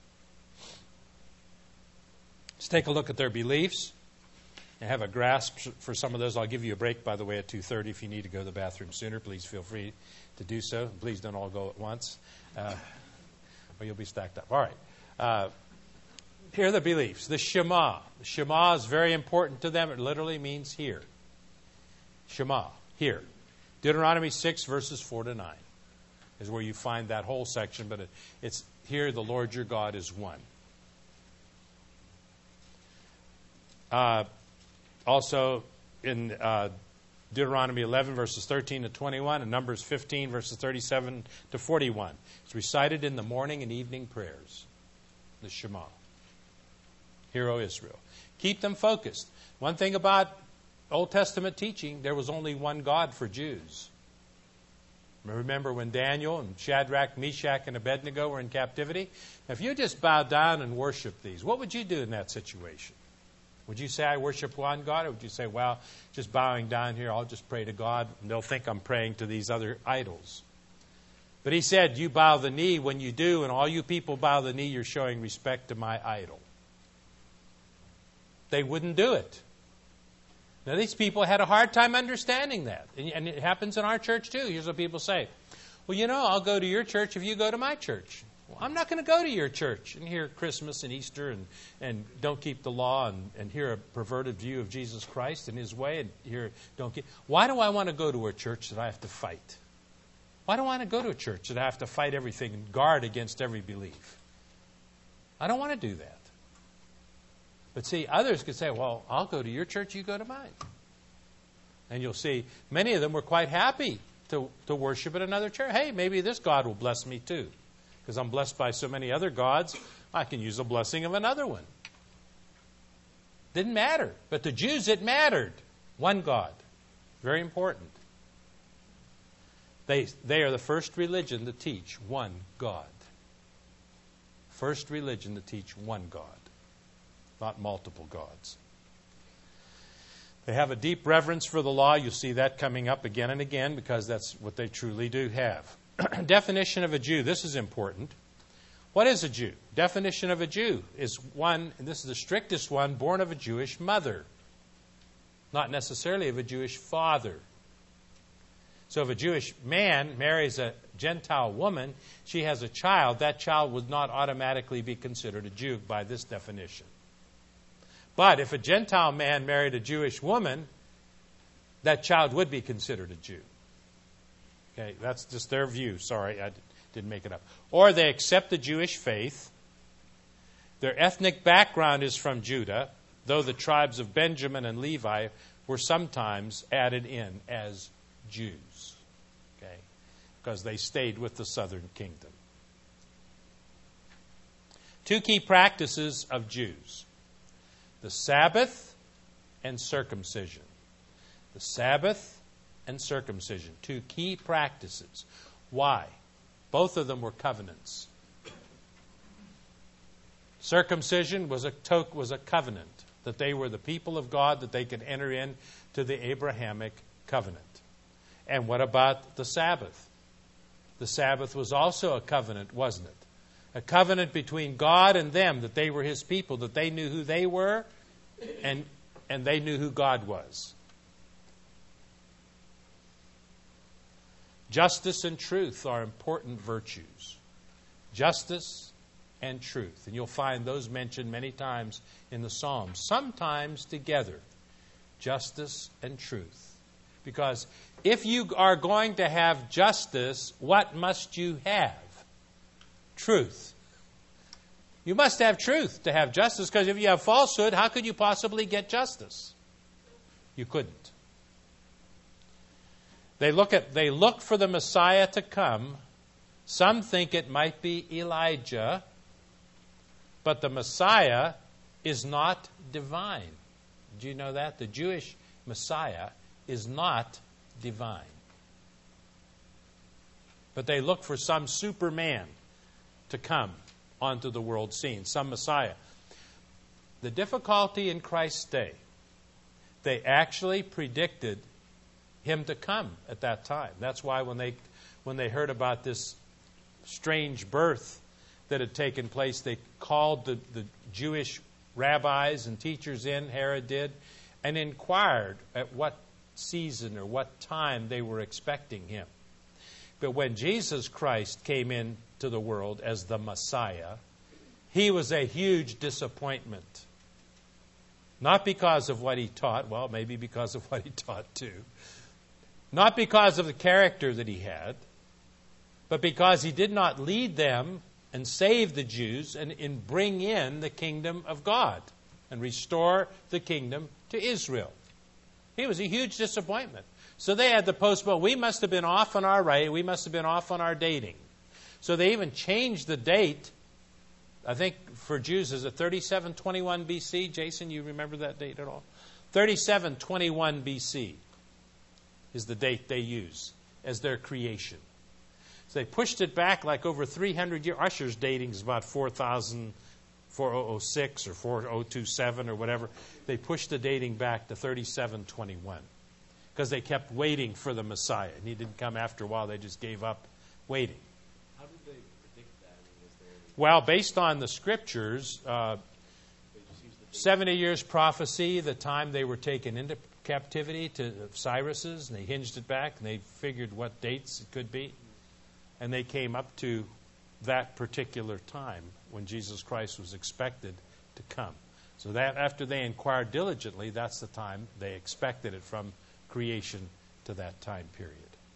Let's take a look at their beliefs and have a grasp for some of those. I'll give you a break, by the way, at 2:30. If you need to go to the bathroom sooner, please feel free to do so. Please don't all go at once, or you'll be stacked up. All right. Here are the beliefs. The Shema. The Shema is very important to them. It literally means hear. Shema, hear. Deuteronomy 6, verses 4 to 9 is where you find that whole section, but it's here the Lord your God is one. Also in Deuteronomy 11, verses 13 to 21, and Numbers 15, verses 37 to 41. It's recited in the morning and evening prayers. The Shema. Hear, O Israel. Keep them focused. One thing about Old Testament teaching, there was only one God for Jews. Remember when Daniel and Shadrach, Meshach, and Abednego were in captivity? Now, if you just bowed down and worshiped these, what would you do in that situation? Would you say, I worship one God? Or would you say, well, just bowing down here, I'll just pray to God, and they'll think I'm praying to these other idols. But he said, you bow the knee. When you do, and all you people bow the knee, you're showing respect to my idol. They wouldn't do it. Now, these people had a hard time understanding that. And it happens in our church, too. Here's what people say. Well, I'll go to your church if you go to my church. Well, I'm not going to go to your church and hear Christmas and Easter and don't keep the law and hear a perverted view of Jesus Christ and His way and hear don't keep. Why do I want to go to a church that I have to fight? Why do I want to go to a church that I have to fight everything and guard against every belief? I don't want to do that. But see, others could say, well, I'll go to your church, you go to mine. And you'll see many of them were quite happy to worship at another church. Hey, maybe this God will bless me too. Because I'm blessed by so many other gods, I can use the blessing of another one. Didn't matter. But the Jews, it mattered. One God. Very important. They are the first religion to teach one God. First religion to teach one God. Not multiple gods. They have a deep reverence for the law. You'll see that coming up again and again because that's what they truly do have. Definition of a Jew. This is important. What is a Jew? Definition of a Jew is one, and this is the strictest one, born of a Jewish mother. Not necessarily of a Jewish father. So if a Jewish man marries a Gentile woman, she has a child, that child would not automatically be considered a Jew by this definition. But if a Gentile man married a Jewish woman, that child would be considered a Jew. Okay, that's just their view. Sorry, I didn't make it up. Or they accept the Jewish faith. Their ethnic background is from Judah, though the tribes of Benjamin and Levi were sometimes added in as Jews. Okay, because they stayed with the southern kingdom. Two key practices of Jews. The Sabbath and circumcision. The Sabbath and circumcision. Two key practices. Why? Both of them were covenants. Circumcision was a covenant, that they were the people of God, that they could enter into the Abrahamic covenant. And what about the Sabbath? The Sabbath was also a covenant, wasn't it? A covenant between God and them, that they were His people, that they knew who they were, and they knew who God was. Justice and truth are important virtues. Justice and truth. And you'll find those mentioned many times in the Psalms, sometimes together. Justice and truth. Because if you are going to have justice, what must you have? Truth. You must have truth to have justice, because if you have falsehood, how could you possibly get justice? You couldn't. They look for the Messiah to come. Some think it might be Elijah, but the Messiah is not divine. Do you know that? The Jewish Messiah is not divine. But they look for some Superman to come onto the world scene, some Messiah. The difficulty in Christ's day, they actually predicted Him to come at that time. That's why when they heard about this strange birth that had taken place, they called the Jewish rabbis and teachers in, Herod did, and inquired at what season or what time they were expecting Him. But when Jesus Christ came into the world as the Messiah, He was a huge disappointment. Not because of what He taught, well, maybe because of what He taught too. Not because of the character that He had, but because He did not lead them and save the Jews and bring in the kingdom of God and restore the kingdom to Israel. He was a huge disappointment. So they had to postpone. We must have been off on our right. We must have been off on our dating. So they even changed the date. I think for Jews is it 3721 BC? Jason, you remember that date at all? 3721 BC is the date they use as their creation. So they pushed it back like over 300 years. Usher's dating is about 4006 or 4027 or whatever. They pushed the dating back to 3721 because they kept waiting for the Messiah. And He didn't come after a while. They just gave up waiting. How did they predict that? I mean, was there any, Well, based on the Scriptures, they just used the 70 years prophecy, the time they were taken into captivity to Cyrus's, and they hinged it back, and they figured what dates it could be. And they came up to that particular time when Jesus Christ was expected to come. So that after they inquired diligently, that's the time they expected it from creation to that time period.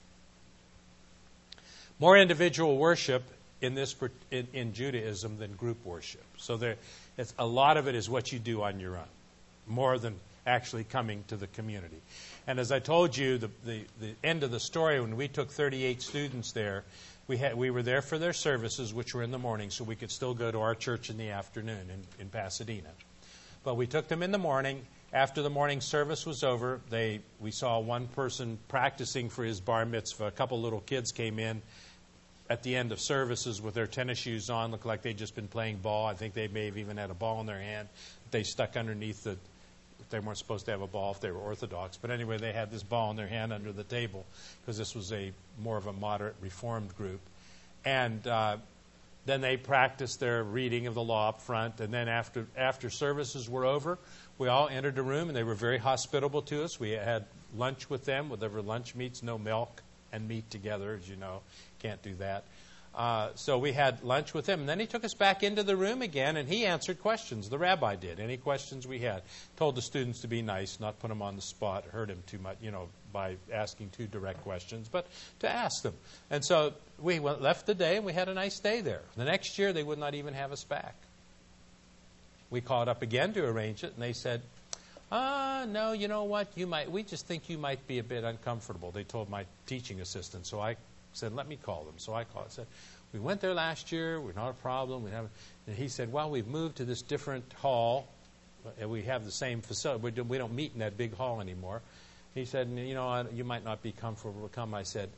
More individual worship in Judaism than group worship. So a lot of it is what you do on your own, more than actually coming to the community. And as I told you, the end of the story, when we took 38 students there, we were there for their services, which were in the morning, so we could still go to our church in the afternoon in Pasadena. But we took them in the morning. After the morning service was over, we saw one person practicing for his bar mitzvah. A couple little kids came in at the end of services with their tennis shoes on, looked like they'd just been playing ball. I think they may have even had a ball in their hand. They stuck underneath they weren't supposed to have a ball if they were Orthodox. But anyway, they had this ball in their hand under the table because this was more of a moderate Reformed group. And then they practiced their reading of the law up front. And then after services were over, we all entered a room, and they were very hospitable to us. We had lunch with them, whatever lunch meats, no milk and meat together, as you know. Can't do that. So we had lunch with him. And then he took us back into the room again, and he answered questions. The rabbi did. Any questions we had. Told the students to be nice, not put them on the spot, hurt him too much, by asking too direct questions, but to ask them. And so we left the day, and we had a nice day there. The next year, they would not even have us back. We called up again to arrange it, and they said, no, you know what? We just think you might be a bit uncomfortable. They told my teaching assistant. So I said, let me call them. So I called. I said, we went there last year. We're not a problem. And he said, well, we've moved to this different hall, and we have the same facility. We don't meet in that big hall anymore. He said, you might not be comfortable to come. I said,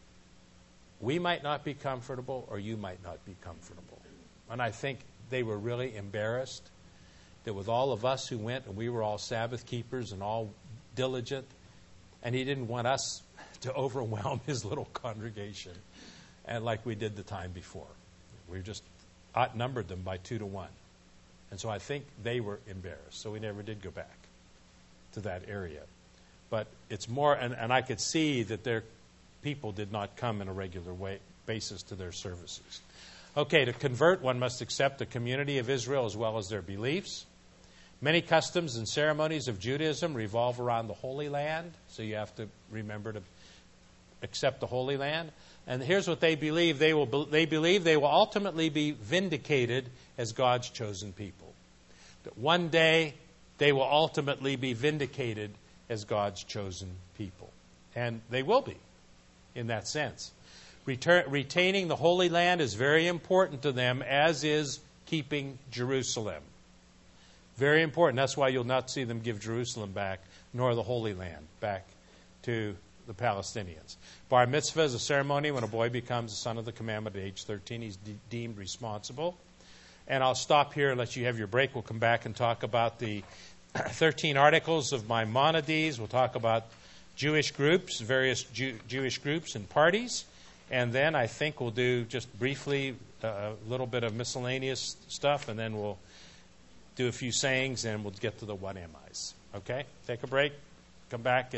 we might not be comfortable, or you might not be comfortable. And I think they were really embarrassed that with all of us who went, and we were all Sabbath keepers and all diligent, and he didn't want us to overwhelm his little congregation, and like we did the time before. We just outnumbered them by 2-1. And so I think they were embarrassed. So we never did go back to that area. But it's more, and I could see that their people did not come in a regular basis to their services. Okay, to convert, one must accept the community of Israel as well as their beliefs. Many customs and ceremonies of Judaism revolve around the Holy Land, so you have to remember to accept the Holy Land. And here's what they believe. They believe they will ultimately be vindicated as God's chosen people. That one day they will ultimately be vindicated as God's chosen people. And they will be, in that sense. Retaining the Holy Land is very important to them, as is keeping Jerusalem. Very important. That's why you'll not see them give Jerusalem back, nor the Holy Land back to the Palestinians. Bar mitzvah is a ceremony when a boy becomes a son of the commandment at age 13. He's deemed responsible. And I'll stop here and let you have your break. We'll come back and talk about the 13 articles of Maimonides. We'll talk about Jewish groups, various Jewish groups and parties. And then I think we'll do just briefly a little bit of miscellaneous stuff, and then we'll do a few sayings, and we'll get to the what am I's. Okay? Take a break. Come back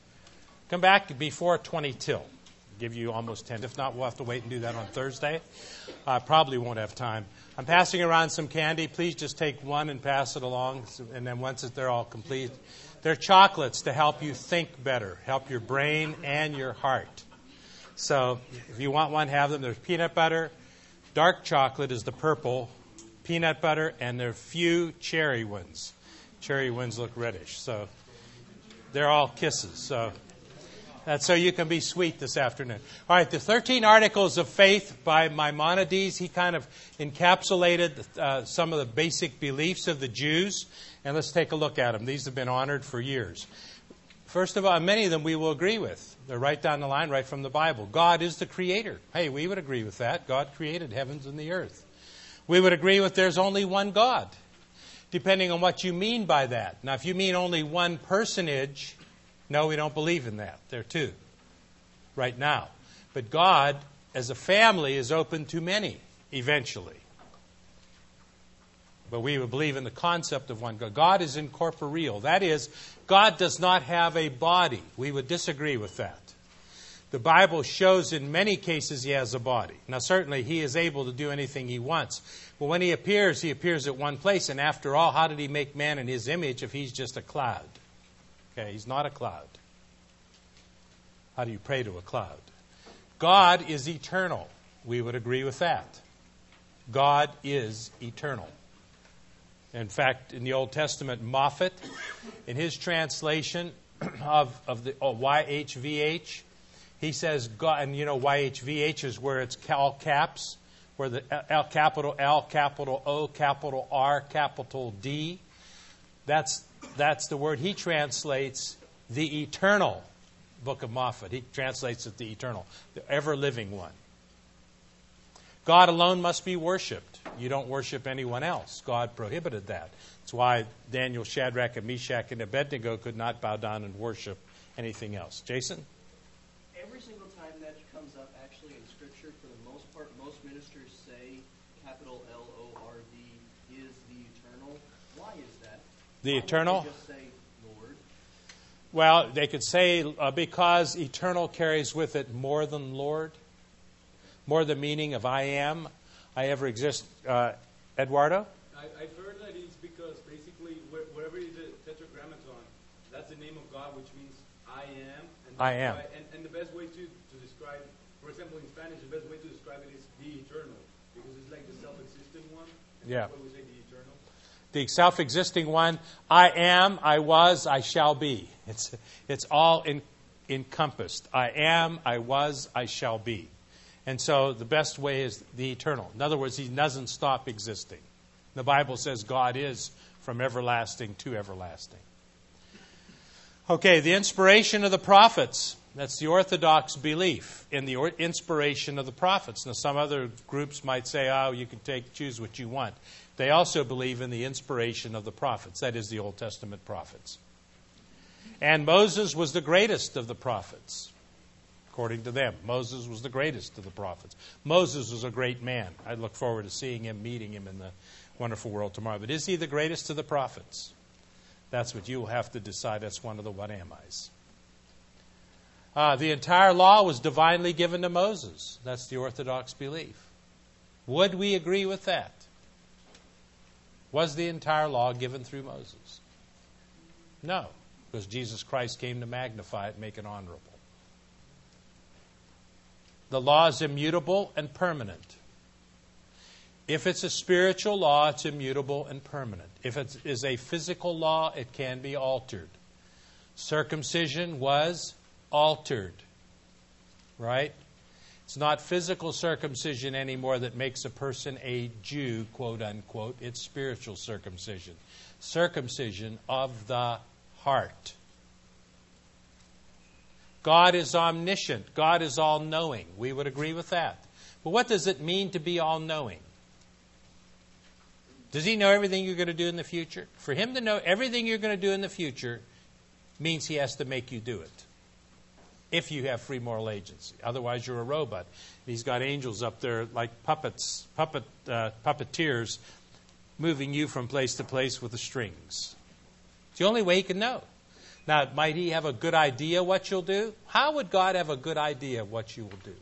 before 20 till. Give you almost 10. If not, we'll have to wait and do that on Thursday. I probably won't have time. I'm passing around some candy. Please just take one and pass it along. And then once they're all complete, they're chocolates to help you think better, help your brain and your heart. So if you want one, have them. There's peanut butter. Dark chocolate is the purple. Peanut butter, and there are few cherry ones. Cherry ones look reddish. So they're all kisses. So that's so you can be sweet this afternoon. All right, the 13 Articles of Faith by Maimonides. He kind of encapsulated some of the basic beliefs of the Jews. And let's take a look at them. These have been honored for years. First of all, many of them we will agree with. They're right down the line, right from the Bible. God is the creator. Hey, we would agree with that. God created heavens and the earth. We would agree with there's only one God, depending on what you mean by that. Now, if you mean only one personage, no, we don't believe in that. There are two right now. But God, as a family, is open to many, eventually. But we would believe in the concept of one God. God is incorporeal. That is, God does not have a body. We would disagree with that. The Bible shows in many cases he has a body. Now, certainly, he is able to do anything he wants. But when he appears at one place. And after all, how did he make man in his image if he's just a cloud? Okay, he's not a cloud. How do you pray to a cloud? God is eternal. We would agree with that. God is eternal. In fact, in the Old Testament, Moffat, in his translation of the YHVH, he says God, and you know YHVH is where it's all caps, where the L, capital O, capital R, capital D. That's the word he translates the eternal book of Moffat. He translates it the eternal, the ever-living one. God alone must be worshipped. You don't worship anyone else. God prohibited that. That's why Daniel, Shadrach, and Meshach, and Abednego could not bow down and worship anything else. Jason? Every single time that comes up, actually, in Scripture, for the most part, most ministers say capital L-O-R-D is the eternal. Why is that? The Why eternal? Wouldn't they just say Lord? Well, they could say because eternal carries with it more than Lord, more the meaning of I am, I ever exist. Eduardo? I've heard that it's because basically wherever is a tetragrammaton, that's the name of God, which means I am. And I am. And the best way to describe, for example, in Spanish, the best way to describe it is the eternal, because it's like the self-existent one. And Yeah. that's why we say the eternal. The self-existing one, I am, I was, I shall be. It's all encompassed. I am, I was, I shall be. And so the best way is the eternal. In other words, he doesn't stop existing. The Bible says God is from everlasting to everlasting. Okay, the inspiration of the prophets. That's the Orthodox belief in the inspiration of the prophets. Now, some other groups might say, oh, you can choose what you want. They also believe in the inspiration of the prophets. That is the Old Testament prophets. And Moses was the greatest of the prophets. according to them. Moses was the greatest of the prophets. Moses was a great man. I look forward to seeing him, meeting him in the wonderful world tomorrow. But is he the greatest of the prophets? That's what you will have to decide. That's one of the what am I's. The entire law was divinely given to Moses. That's the Orthodox belief. Would we agree with that? Was the entire law given through Moses? No, because Jesus Christ came to magnify it, make it honorable. The law is immutable and permanent. If it's a spiritual law, it's immutable and permanent. If it is a physical law, it can be altered. Circumcision was altered, right? It's not physical circumcision anymore that makes a person a Jew, quote unquote. It's spiritual circumcision. Circumcision of the heart. God is omniscient. God is all-knowing. We would agree with that. But what does it mean to be all-knowing? Does he know everything you're going to do in the future? For him to know everything you're going to do in the future means he has to make you do it. If you have free moral agency. Otherwise, you're a robot. He's got angels up there like puppeteers moving you from place to place with the strings. It's the only way he can know. Now, might he have a good idea what you'll do? How would God have a good idea of what you will do?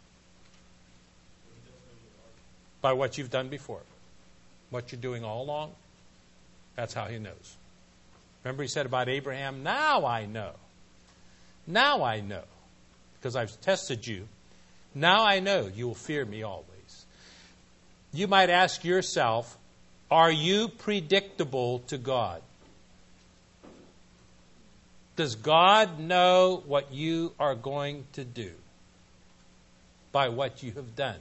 By what you've done before. What you're doing all along. That's how he knows. Remember he said about Abraham, now I know. Now I know. Because I've tested you. Now I know you will fear me always. You might ask yourself, are you predictable to God? Does God know what you are going to do by what you have done?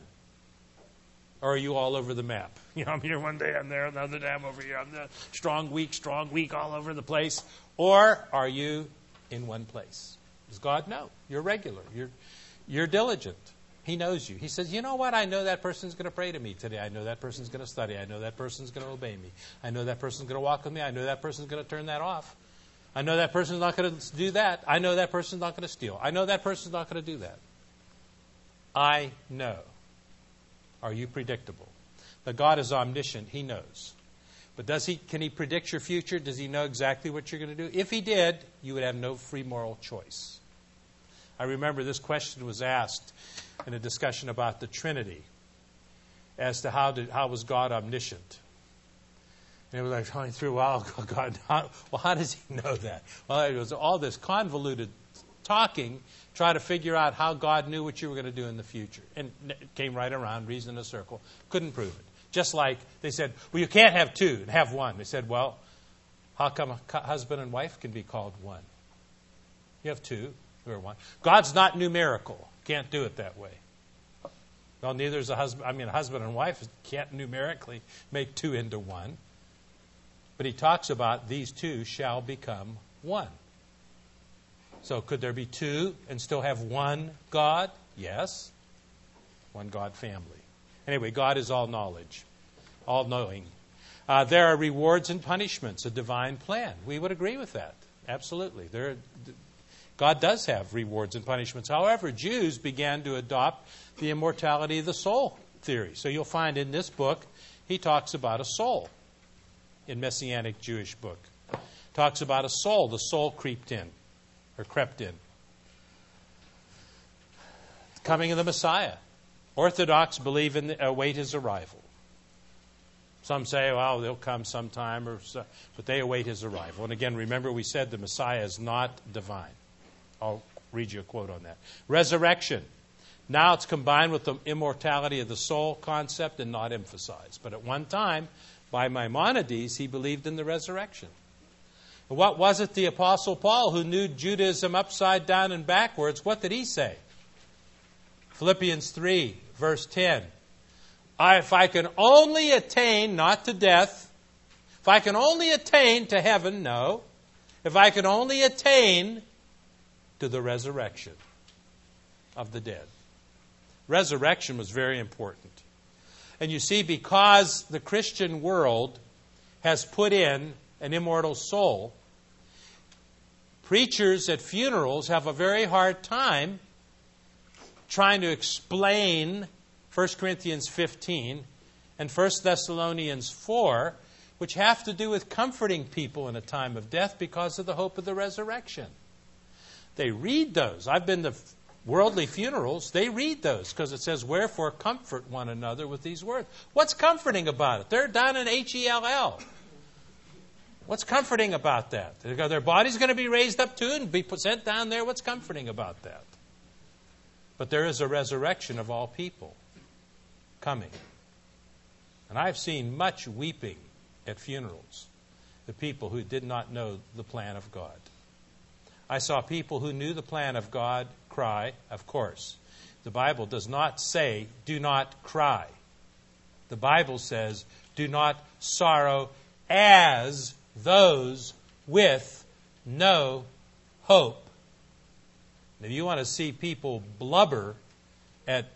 Or are you all over the map? You know, I'm here one day, I'm there, another day I'm over here. I'm there. Strong week, all over the place. Or are you in one place? Does God know? You're regular. You're diligent. He knows you. He says, you know what? I know that person's going to pray to me today. I know that person's going to study. I know that person's going to obey me. I know that person's going to walk with me. I know that person's going to turn that off. I know that person's not going to do that. I know that person's not going to steal. I know that person's not going to do that. I know. Are you predictable? That God is omniscient. He knows. But can he predict your future? Does he know exactly what you're going to do? If he did, you would have no free moral choice. I remember this question was asked in a discussion about the Trinity as to how was God omniscient. And it was like going through, well, God, how does he know that? Well, it was all this convoluted talking, try to figure out how God knew what you were going to do in the future. And it came right around, reason in a circle. Couldn't prove it. Just like they said, well, you can't have two and have one. They said, well, how come a husband and wife can be called one? You have two, or one. God's not numerical. Can't do it that way. Well, neither is a husband. A husband and wife can't numerically make two into one. But he talks about these two shall become one. So could there be two and still have one God? Yes. One God family. Anyway, God is all knowledge, all knowing. There are rewards and punishments, a divine plan. We would agree with that. Absolutely. God does have rewards and punishments. However, Jews began to adopt the immortality of the soul theory. So you'll find in this book, he talks about a soul. In Messianic Jewish book. Talks about a soul. The soul crept in. Coming of the Messiah. Orthodox believe await his arrival. Some say, well, they'll come sometime, but they await his arrival. And again, remember we said the Messiah is not divine. I'll read you a quote on that. Resurrection. Now it's combined with the immortality of the soul concept and not emphasized. But at one time, by Maimonides, he believed in the resurrection. And what was it the Apostle Paul, who knew Judaism upside down and backwards, what did he say? Philippians 3, verse 10. If I can only attain, not to death, if I can only attain to heaven, no. If I can only attain to the resurrection of the dead. Resurrection was very important. And you see, because the Christian world has put in an immortal soul, preachers at funerals have a very hard time trying to explain 1 Corinthians 15 and 1 Thessalonians 4, which have to do with comforting people in a time of death because of the hope of the resurrection. They read those. I've been to worldly funerals. They read those because it says, wherefore comfort one another with these words. What's comforting about it? They're down in Hell. What's comforting about that? Their body's going to be raised up too and be sent down there. What's comforting about that? But there is a resurrection of all people coming. And I've seen much weeping at funerals, the people who did not know the plan of God. I saw people who knew the plan of God cry, of course. The Bible does not say, do not cry. The Bible says, do not sorrow as those with no hope. And if you want to see people blubber at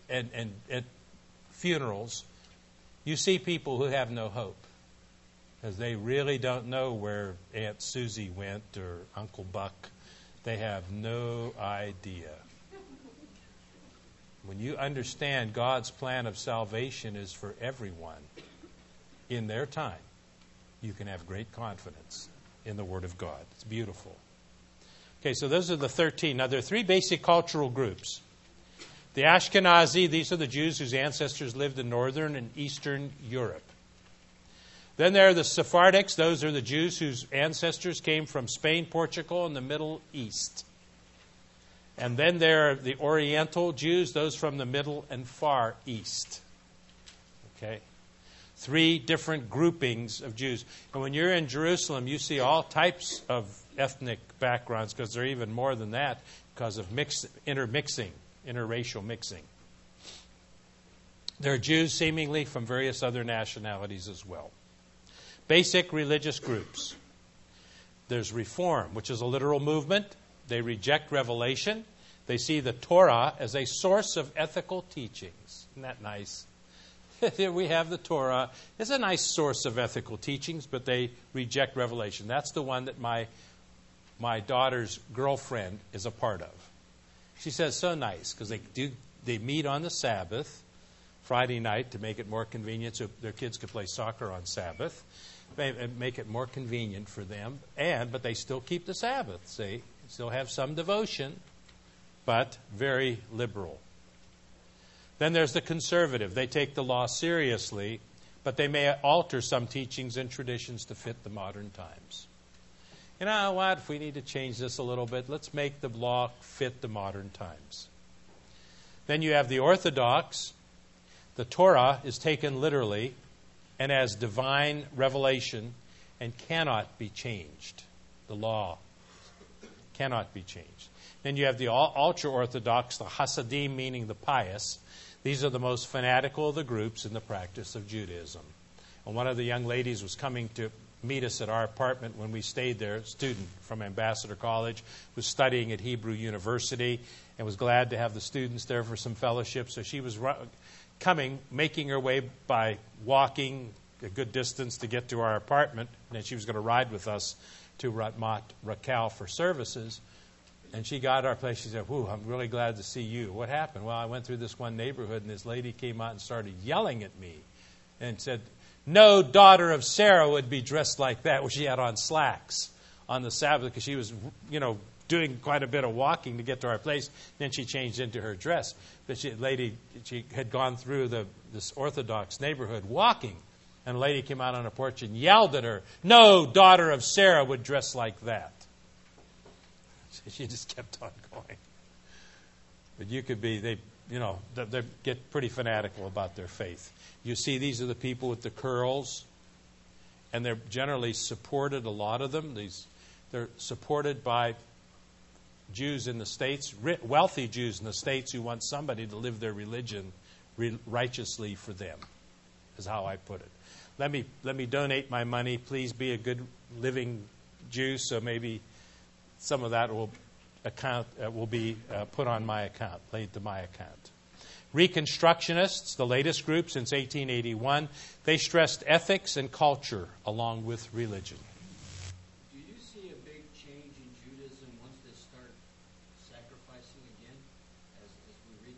funerals, you see people who have no hope because they really don't know where Aunt Susie went or Uncle Buck. They have no idea. When you understand God's plan of salvation is for everyone in their time, you can have great confidence in the Word of God. It's beautiful. Okay, so those are the 13. Now, there are three basic cultural groups. The Ashkenazi, these are the Jews whose ancestors lived in northern and eastern Europe. Then there are the Sephardics. Those are the Jews whose ancestors came from Spain, Portugal, and the Middle East. And then there are the Oriental Jews, those from the Middle and Far East. Okay? Three different groupings of Jews. And when you're in Jerusalem, you see all types of ethnic backgrounds, because there are even more than that, because of interracial mixing. There are Jews seemingly from various other nationalities as well. Basic religious groups. There's Reform, which is a literal movement. They reject revelation. They see the Torah as a source of ethical teachings. Isn't that nice? Here we have the Torah. It's a nice source of ethical teachings, but they reject revelation. That's the one that my daughter's girlfriend is a part of. She says so nice because they meet on the Sabbath, Friday night, to make it more convenient so their kids could play soccer on Sabbath, make it more convenient for them. But they still keep the Sabbath. See, still have some devotion, but very liberal. Then there's the conservative. They take the law seriously, but they may alter some teachings and traditions to fit the modern times. You know what? If we need to change this a little bit, let's make the law fit the modern times. Then you have the Orthodox. The Torah is taken literally and as divine revelation and cannot be changed. The law cannot be changed. Then you have the ultra-Orthodox, the Hasidim, meaning the pious. These are the most fanatical of the groups in the practice of Judaism. And one of the young ladies was coming to meet us at our apartment when we stayed there. A student from Ambassador College was studying at Hebrew University and was glad to have the students there for some fellowship. So she was making her way by walking a good distance to get to our apartment. And then she was going to ride with us to Ramat Rakal for services. And she got our place. She said, "Whew, I'm really glad to see you." What happened? Well, I went through this one neighborhood, and this lady came out and started yelling at me and said, "No daughter of Sarah would be dressed like that." Well, she had on slacks on the Sabbath because she was, doing quite a bit of walking to get to our place. Then she changed into her dress. But she had gone through this Orthodox neighborhood walking, and a lady came out on a porch and yelled at her, "No daughter of Sarah would dress like that." She just kept on going. But you could be, they get pretty fanatical about their faith. You see, these are the people with the curls, and they're generally supported, a lot of them. They're supported by Jews in the States, wealthy Jews in the States who want somebody to live their religion righteously for them, is how I put it. Let me donate my money. Please be a good living Jew, so maybe some of that will be put on my account, laid to my account. Reconstructionists, the latest group since 1881, they stressed ethics and culture along with religion. Do you see a big change in Judaism once they start sacrificing again, as we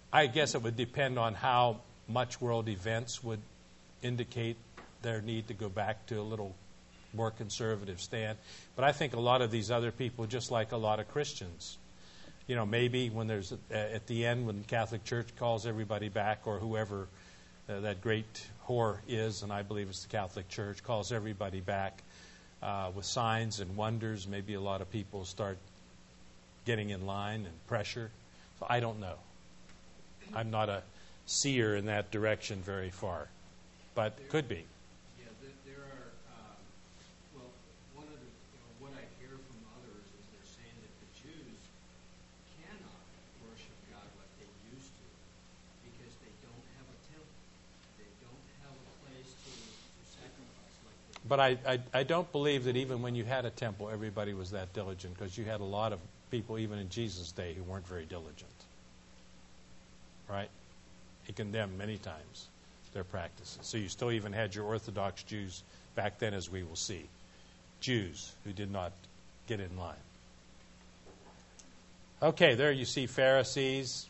I guess it would depend on how much world events would indicate their need to go back to a little more conservative stand. But I think a lot of these other people, just like a lot of Christians, maybe when there's at the end when the Catholic Church calls everybody back, or whoever that great whore is, and I believe it's the Catholic Church, calls everybody back with signs and wonders, maybe a lot of people start getting in line and pressure. So I don't know. I'm not a seer in that direction very far, but could be. Yeah, there are. Well, one of the what I hear from others is they're saying that the Jews cannot worship God like they used to because they don't have a temple. They don't have a place to sacrifice like they. But I don't believe that even when you had a temple, everybody was that diligent, because you had a lot of people, even in Jesus' day, who weren't very diligent. Right? He condemned many times their practices. So you still even had your Orthodox Jews back then, as we will see. Jews who did not get in line. Okay, there you see Pharisees.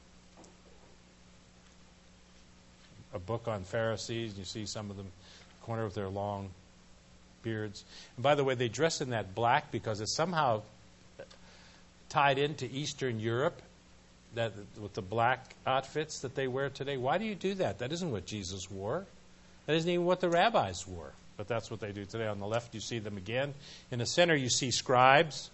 A book on Pharisees. You see some of them in the corner with their long beards. And by the way, they dress in that black because it's somehow tied into Eastern Europe, that with the black outfits that they wear today. Why do you do that? That isn't what Jesus wore. That isn't even what the rabbis wore. But that's what they do today. On the left, you see them again. In the center, you see scribes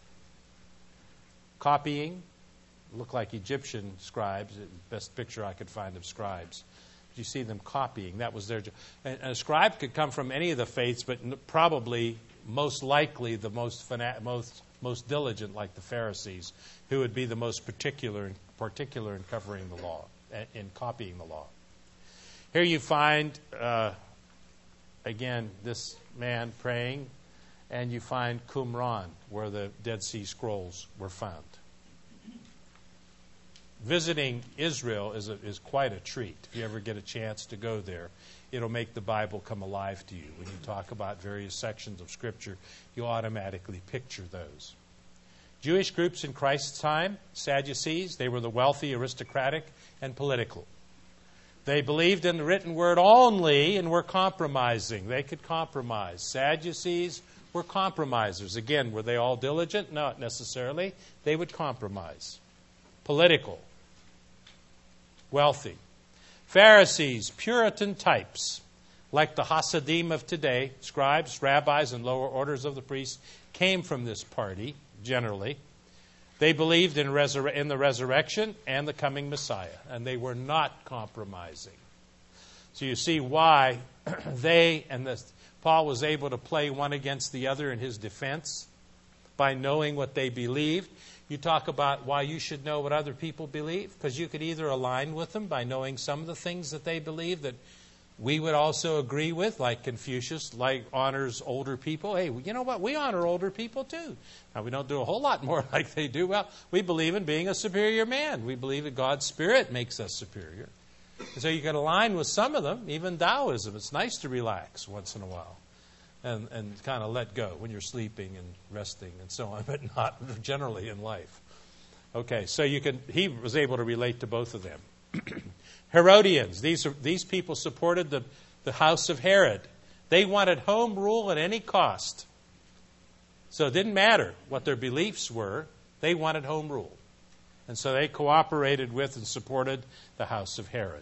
copying. Look like Egyptian scribes. Best picture I could find of scribes. You see them copying. That was their job. And a scribe could come from any of the faiths, but probably, most likely, the most diligent, like the Pharisees, who would be the most particular in covering the law, in copying the law. Here you find, again, this man praying, and you find Qumran, where the Dead Sea Scrolls were found. Visiting Israel is quite a treat. If you ever get a chance to go there, it'll make the Bible come alive to you. When you talk about various sections of Scripture, you automatically picture those. Jewish groups in Christ's time, Sadducees, they were the wealthy, aristocratic, and political. They believed in the written word only and were compromising. They could compromise. Sadducees were compromisers. Again, were they all diligent? Not necessarily. They would compromise. Political. Wealthy. Pharisees, Puritan types, like the Hasidim of today, scribes, rabbis, and lower orders of the priests, came from this party, generally. They believed in the resurrection and the coming Messiah, and they were not compromising. So you see why Paul was able to play one against the other in his defense, by knowing what they believed. You talk about why you should know what other people believe, because you could either align with them by knowing some of the things that they believe that we would also agree with, like Confucius, honors older people. Hey, you know what? We honor older people too. Now, we don't do a whole lot more like they do. Well, we believe in being a superior man. We believe that God's Spirit makes us superior. And so you can align with some of them, even Taoism. It's nice to relax once in a while and kind of let go when you're sleeping and resting and so on, but not generally in life. Okay, so he was able to relate to both of them. Herodians, these people supported the house of Herod. They wanted home rule at any cost. So it didn't matter what their beliefs were. They wanted home rule. And so they cooperated with and supported the house of Herod.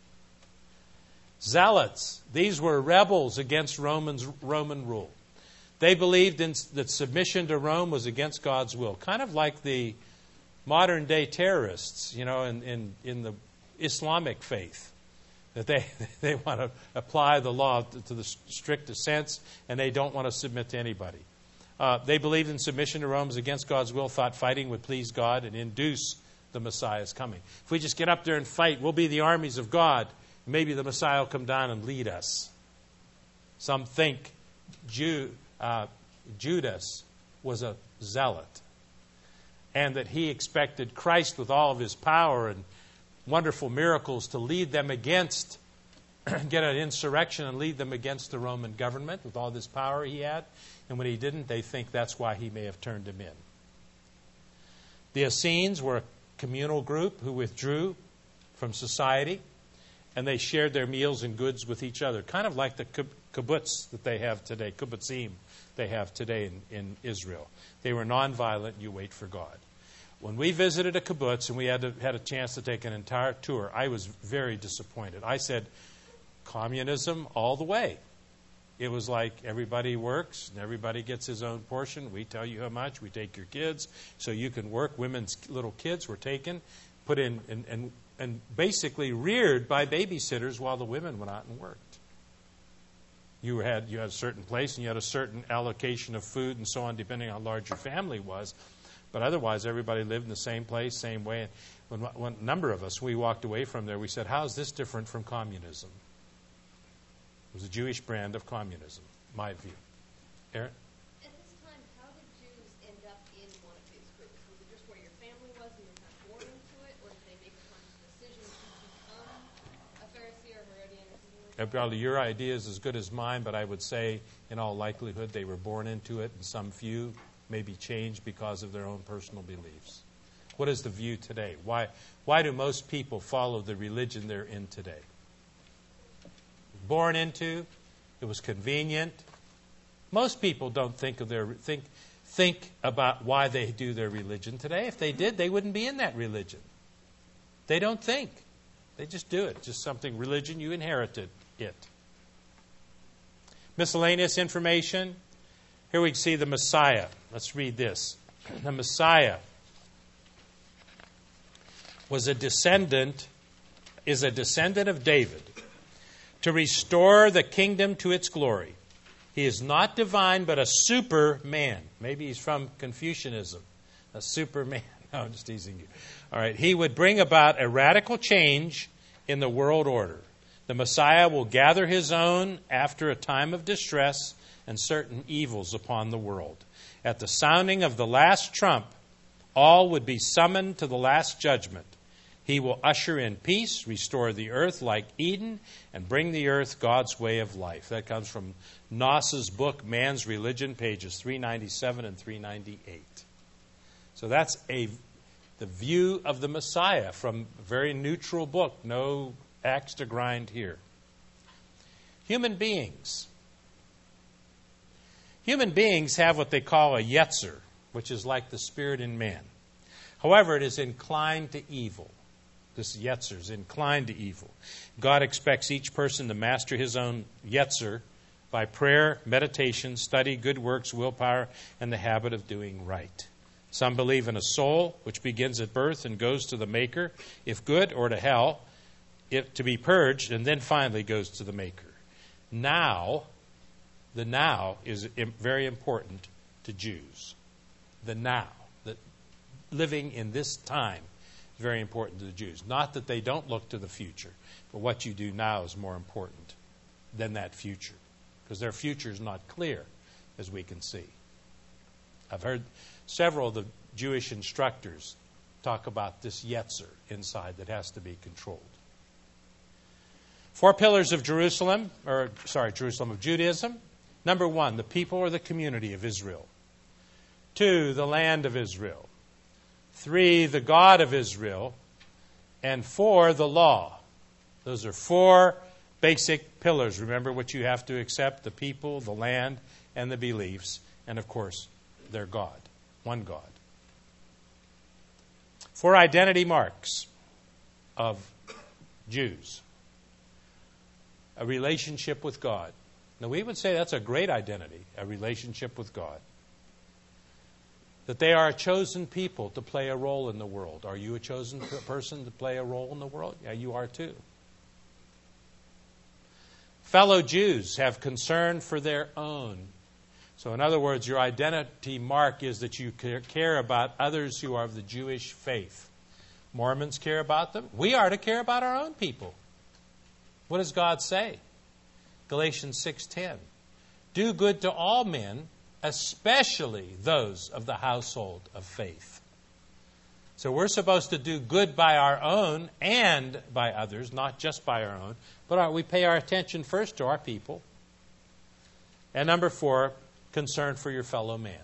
Zealots, these were rebels against Roman rule. They believed that submission to Rome was against God's will, kind of like the modern day terrorists, in the Islamic faith, that they want to apply the law to the strictest sense, and they don't want to submit to anybody. They believed in submission to Rome was against God's will, thought fighting would please God and induce the Messiah's coming. If we just get up there and fight, we'll be the armies of God. Maybe the Messiah will come down and lead us. Some think Judas was a zealot, and that he expected Christ with all of his power and wonderful miracles to lead them against, get an insurrection and lead them against the Roman government with all this power he had. And when he didn't, they think that's why he may have turned him in. The Essenes were a communal group who withdrew from society, and they shared their meals and goods with each other, kind of like the kibbutz that they have today, kibbutzim they have today in Israel. They were nonviolent. You wait for God. When we visited a kibbutz and we had a chance to take an entire tour, I was very disappointed. I said, communism all the way. It was like everybody works and everybody gets his own portion. We tell you how much. We take your kids so you can work. Women's little kids were taken, put in, and basically reared by babysitters while the women went out and worked. You had a certain place and you had a certain allocation of food and so on, depending on how large your family was. But otherwise, everybody lived in the same place, same way. And when a number of us, we walked away from there, we said, how is this different from communism? It was a Jewish brand of communism, my view. Aaron? At this time, how did Jews end up in one of these groups? Was it just where your family was and you were kind of born into it, or did they make a conscious decision to become a Pharisee or Herodian or something like that? Probably your idea is as good as mine, but I would say, in all likelihood, they were born into it, and some few maybe changed because of their own personal beliefs. What is the view today? Why do most people follow the religion they're in today? Born into, it was convenient. Most people don't think about why they do their religion today. If they did, they wouldn't be in that religion. They don't think. They just do it. Just something religion, you inherited it. Miscellaneous information. Here we see the Messiah. Let's read this. The Messiah is a descendant of David, to restore the kingdom to its glory. He is not divine, but a superman. Maybe he's from Confucianism. A superman. No, I'm just teasing you. All right. He would bring about a radical change in the world order. The Messiah will gather his own after a time of distress and certain evils upon the world. At the sounding of the last trump, all would be summoned to the last judgment. He will usher in peace, restore the earth like Eden, and bring the earth God's way of life. That comes from Noss's book, Man's Religion, pages 397 and 398. So that's the view of the Messiah from a very neutral book. No axe to grind here. Human beings. Human beings have what they call a yetzer, which is like the spirit in man. However, it is inclined to evil. This yetzer is inclined to evil. God expects each person to master his own yetzer by prayer, meditation, study, good works, willpower, and the habit of doing right. Some believe in a soul which begins at birth and goes to the Maker, if good, or to hell, if to be purged, and then finally goes to the Maker. Now, the now is very important to Jews. The now, the living in this time, very important to the Jews. Not that they don't look to the future, but what you do now is more important than that future, because their future is not clear, as we can see. I've heard several of the Jewish instructors talk about this yetzer inside that has to be controlled. 4 pillars of Jerusalem of Judaism. Number 1, the people or the community of Israel. 2, the land of Israel. 3, the God of Israel. And 4, the law. Those are 4 basic pillars. Remember what you have to accept: the people, the land, and the beliefs. And of course, their God. One God. 4 identity marks of Jews. A relationship with God. Now, we would say that's a great identity, a relationship with God. That they are a chosen people to play a role in the world. Are you a chosen person to play a role in the world? Yeah, you are too. Fellow Jews have concern for their own. So in other words, your identity mark is that you care about others who are of the Jewish faith. Mormons care about them. We are to care about our own people. What does God say? Galatians 6:10. Do good to all men, especially those of the household of faith. So we're supposed to do good by our own and by others, not just by our own, but we pay our attention first to our people. And number 4, concern for your fellow man.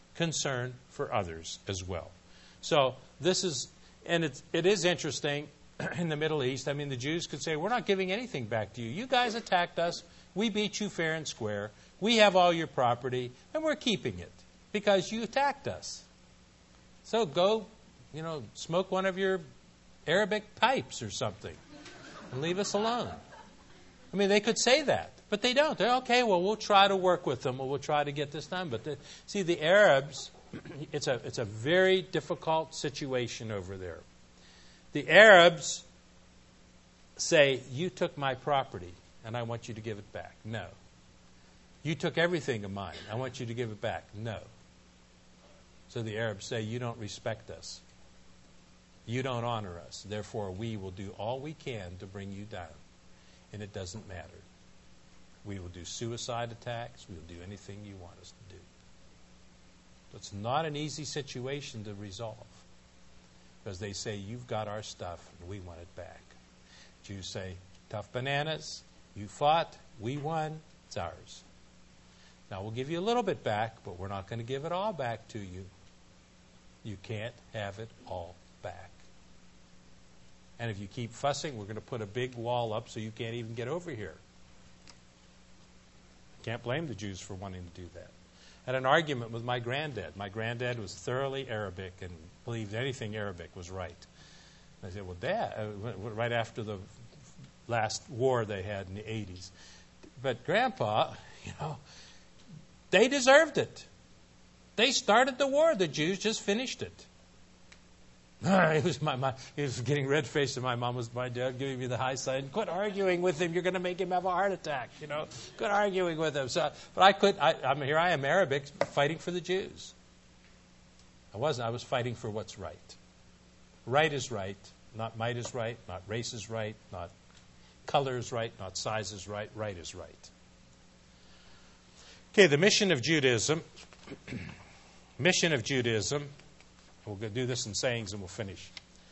Concern for others as well. So this is, and it is interesting, in the Middle East, I mean, the Jews could say, we're not giving anything back to you. You guys attacked us. We beat you fair and square. We have all your property, and we're keeping it because you attacked us. So go, smoke one of your Arabic pipes or something and leave us alone. I mean, they could say that, but they don't. They're, okay, well, we'll try to work with them, or we'll try to get this done. But see, the Arabs, it's a very difficult situation over there. The Arabs say, you took my property, and I want you to give it back. No. You took everything of mine. I want you to give it back. No. So the Arabs say, you don't respect us. You don't honor us. Therefore, we will do all we can to bring you down. And it doesn't matter. We will do suicide attacks. We will do anything you want us to do. It's not an easy situation to resolve. Because they say, you've got our stuff and we want it back. Jews say, tough bananas. You fought. We won. It's ours. Now, we'll give you a little bit back, but we're not going to give it all back to you. You can't have it all back. And if you keep fussing, we're going to put a big wall up so you can't even get over here. Can't blame the Jews for wanting to do that. I had an argument with my granddad. My granddad was thoroughly Arabic and believed anything Arabic was right. And I said, well, Dad, right after the last war they had in the 80s. But Grandpa, they deserved it. They started the war. The Jews just finished it. It was getting red-faced, and my dad giving me the high side. Quit arguing with him. You're going to make him have a heart attack. Quit arguing with him. So, but here I am, Arabic, fighting for the Jews. I wasn't. I was fighting for what's right. Right is right. Not might is right. Not race is right. Not color is right. Not size is right. Right is right. Okay, the mission of Judaism. Mission of Judaism. We'll do this in sayings and we'll finish.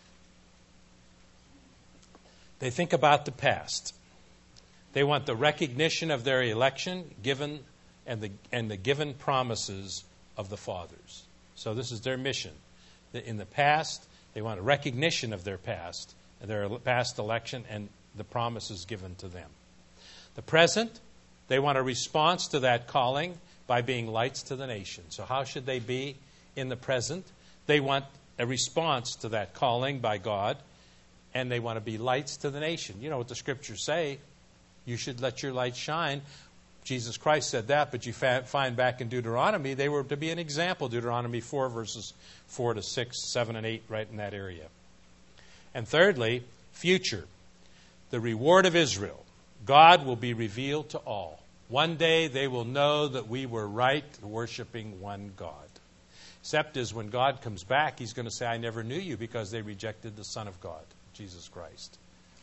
They think about the past. They want the recognition of their election given and the given promises of the fathers. So this is their mission. In the past, they want a recognition of their past election and the promises given to them. The present, they want a response to that calling by being lights to the nation. So how should they be in the present? They want a response to that calling by God, and they want to be lights to the nation. You know what the Scriptures say. You should let your light shine. Jesus Christ said that, but you find back in Deuteronomy, they were to be an example. Deuteronomy 4, verses 4 to 6, 7 and 8, right in that area. And thirdly, future. The reward of Israel. God will be revealed to all. One day they will know that we were right worshiping one God. Except as when God comes back, He's going to say, I never knew you, because they rejected the Son of God, Jesus Christ.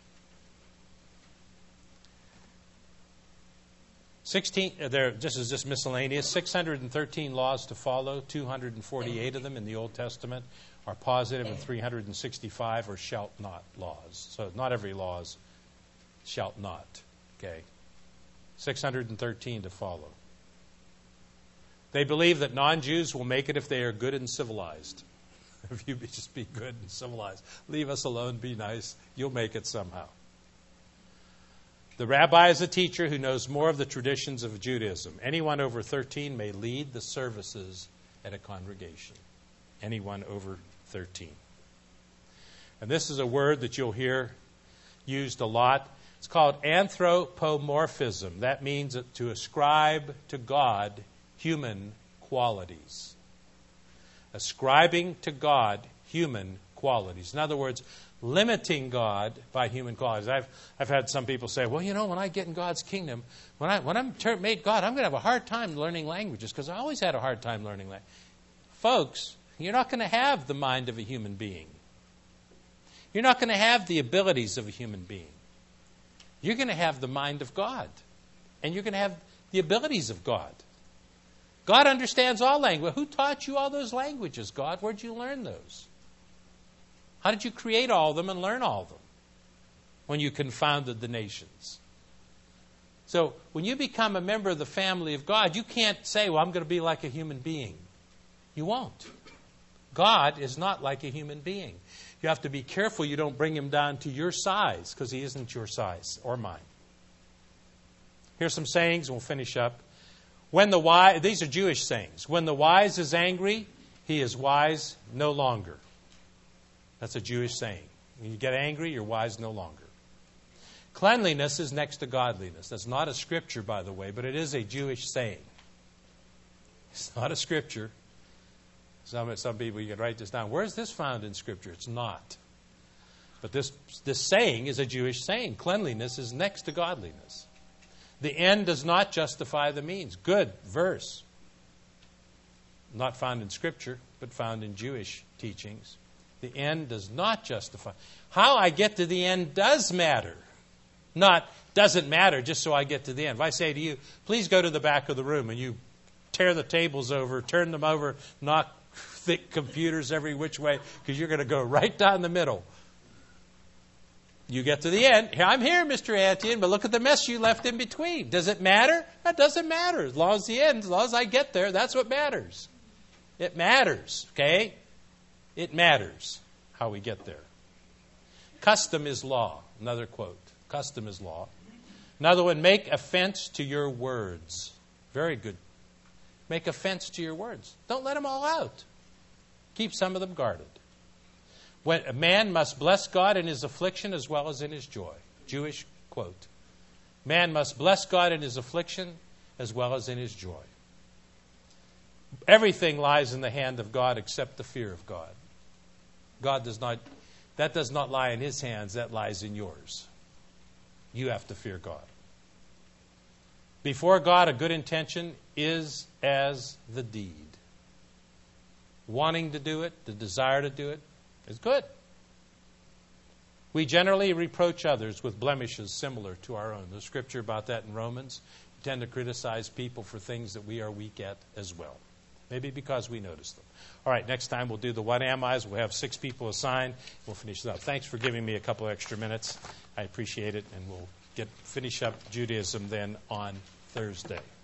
16. This is just miscellaneous. 613 laws to follow. 248 of them in the Old Testament are positive, and 365 are shalt not laws. So not every law is shalt not. Okay. 613 to follow. They believe that non-Jews will make it if they are good and civilized. If you just be good and civilized. Leave us alone, be nice. You'll make it somehow. The rabbi is a teacher who knows more of the traditions of Judaism. Anyone over 13 may lead the services at a congregation. Anyone over 13. And this is a word that you'll hear used a lot. It's called anthropomorphism. That means to ascribe to God human qualities. Ascribing to God human qualities. In other words, limiting God by human qualities. I've had some people say, well, when I get in God's kingdom, when I'm made God, I'm going to have a hard time learning languages, because I always had a hard time learning language. Folks, you're not going to have the mind of a human being. You're not going to have the abilities of a human being. You're going to have the mind of God. And you're going to have the abilities of God. God understands all language. Who taught you all those languages, God? Where'd you learn those? How did you create all of them and learn all of them when you confounded the nations? So when you become a member of the family of God, you can't say, well, I'm going to be like a human being. You won't. God is not like a human being. You have to be careful you don't bring him down to your size, because he isn't your size or mine. Here's some sayings, and we'll finish up. These are Jewish sayings. When the wise is angry, he is wise no longer. That's a Jewish saying. When you get angry, you're wise no longer. Cleanliness is next to godliness. That's not a scripture, by the way, but it is a Jewish saying. It's not a scripture. Some people, you can write this down. Where is this found in Scripture? It's not. But this saying is a Jewish saying. Cleanliness is next to godliness. The end does not justify the means. Good verse. Not found in Scripture, but found in Jewish teachings. The end does not justify. How I get to the end does matter. Not doesn't matter just so I get to the end. If I say to you, please go to the back of the room, and you tear the tables over, turn them over, knock thick computers every which way, because you're going to go right down the middle. You get to the end. I'm here, Mr. Antian, but look at the mess you left in between. Does it matter? That doesn't matter. As long as the end, as long as I get there, that's what matters. It matters, okay? It matters how we get there. Custom is law. Another quote. Custom is law. Another one, make offense to your words. Very good. Make offense to your words. Don't let them all out. Keep some of them guarded. When a man must bless God in his affliction as well as in his joy. Jewish quote. Man must bless God in his affliction as well as in his joy. Everything lies in the hand of God except the fear of God. That does not lie in his hands, that lies in yours. You have to fear God. Before God, a good intention is as the deed. Wanting to do it, the desire to do it, is good. We generally reproach others with blemishes similar to our own. There's scripture about that in Romans. We tend to criticize people for things that we are weak at as well. Maybe because we notice them. All right, next time we'll do the what am I's. We'll have 6 people assigned. We'll finish it up. Thanks for giving me a couple extra minutes. I appreciate it, and we'll finish up Judaism then on Thursday.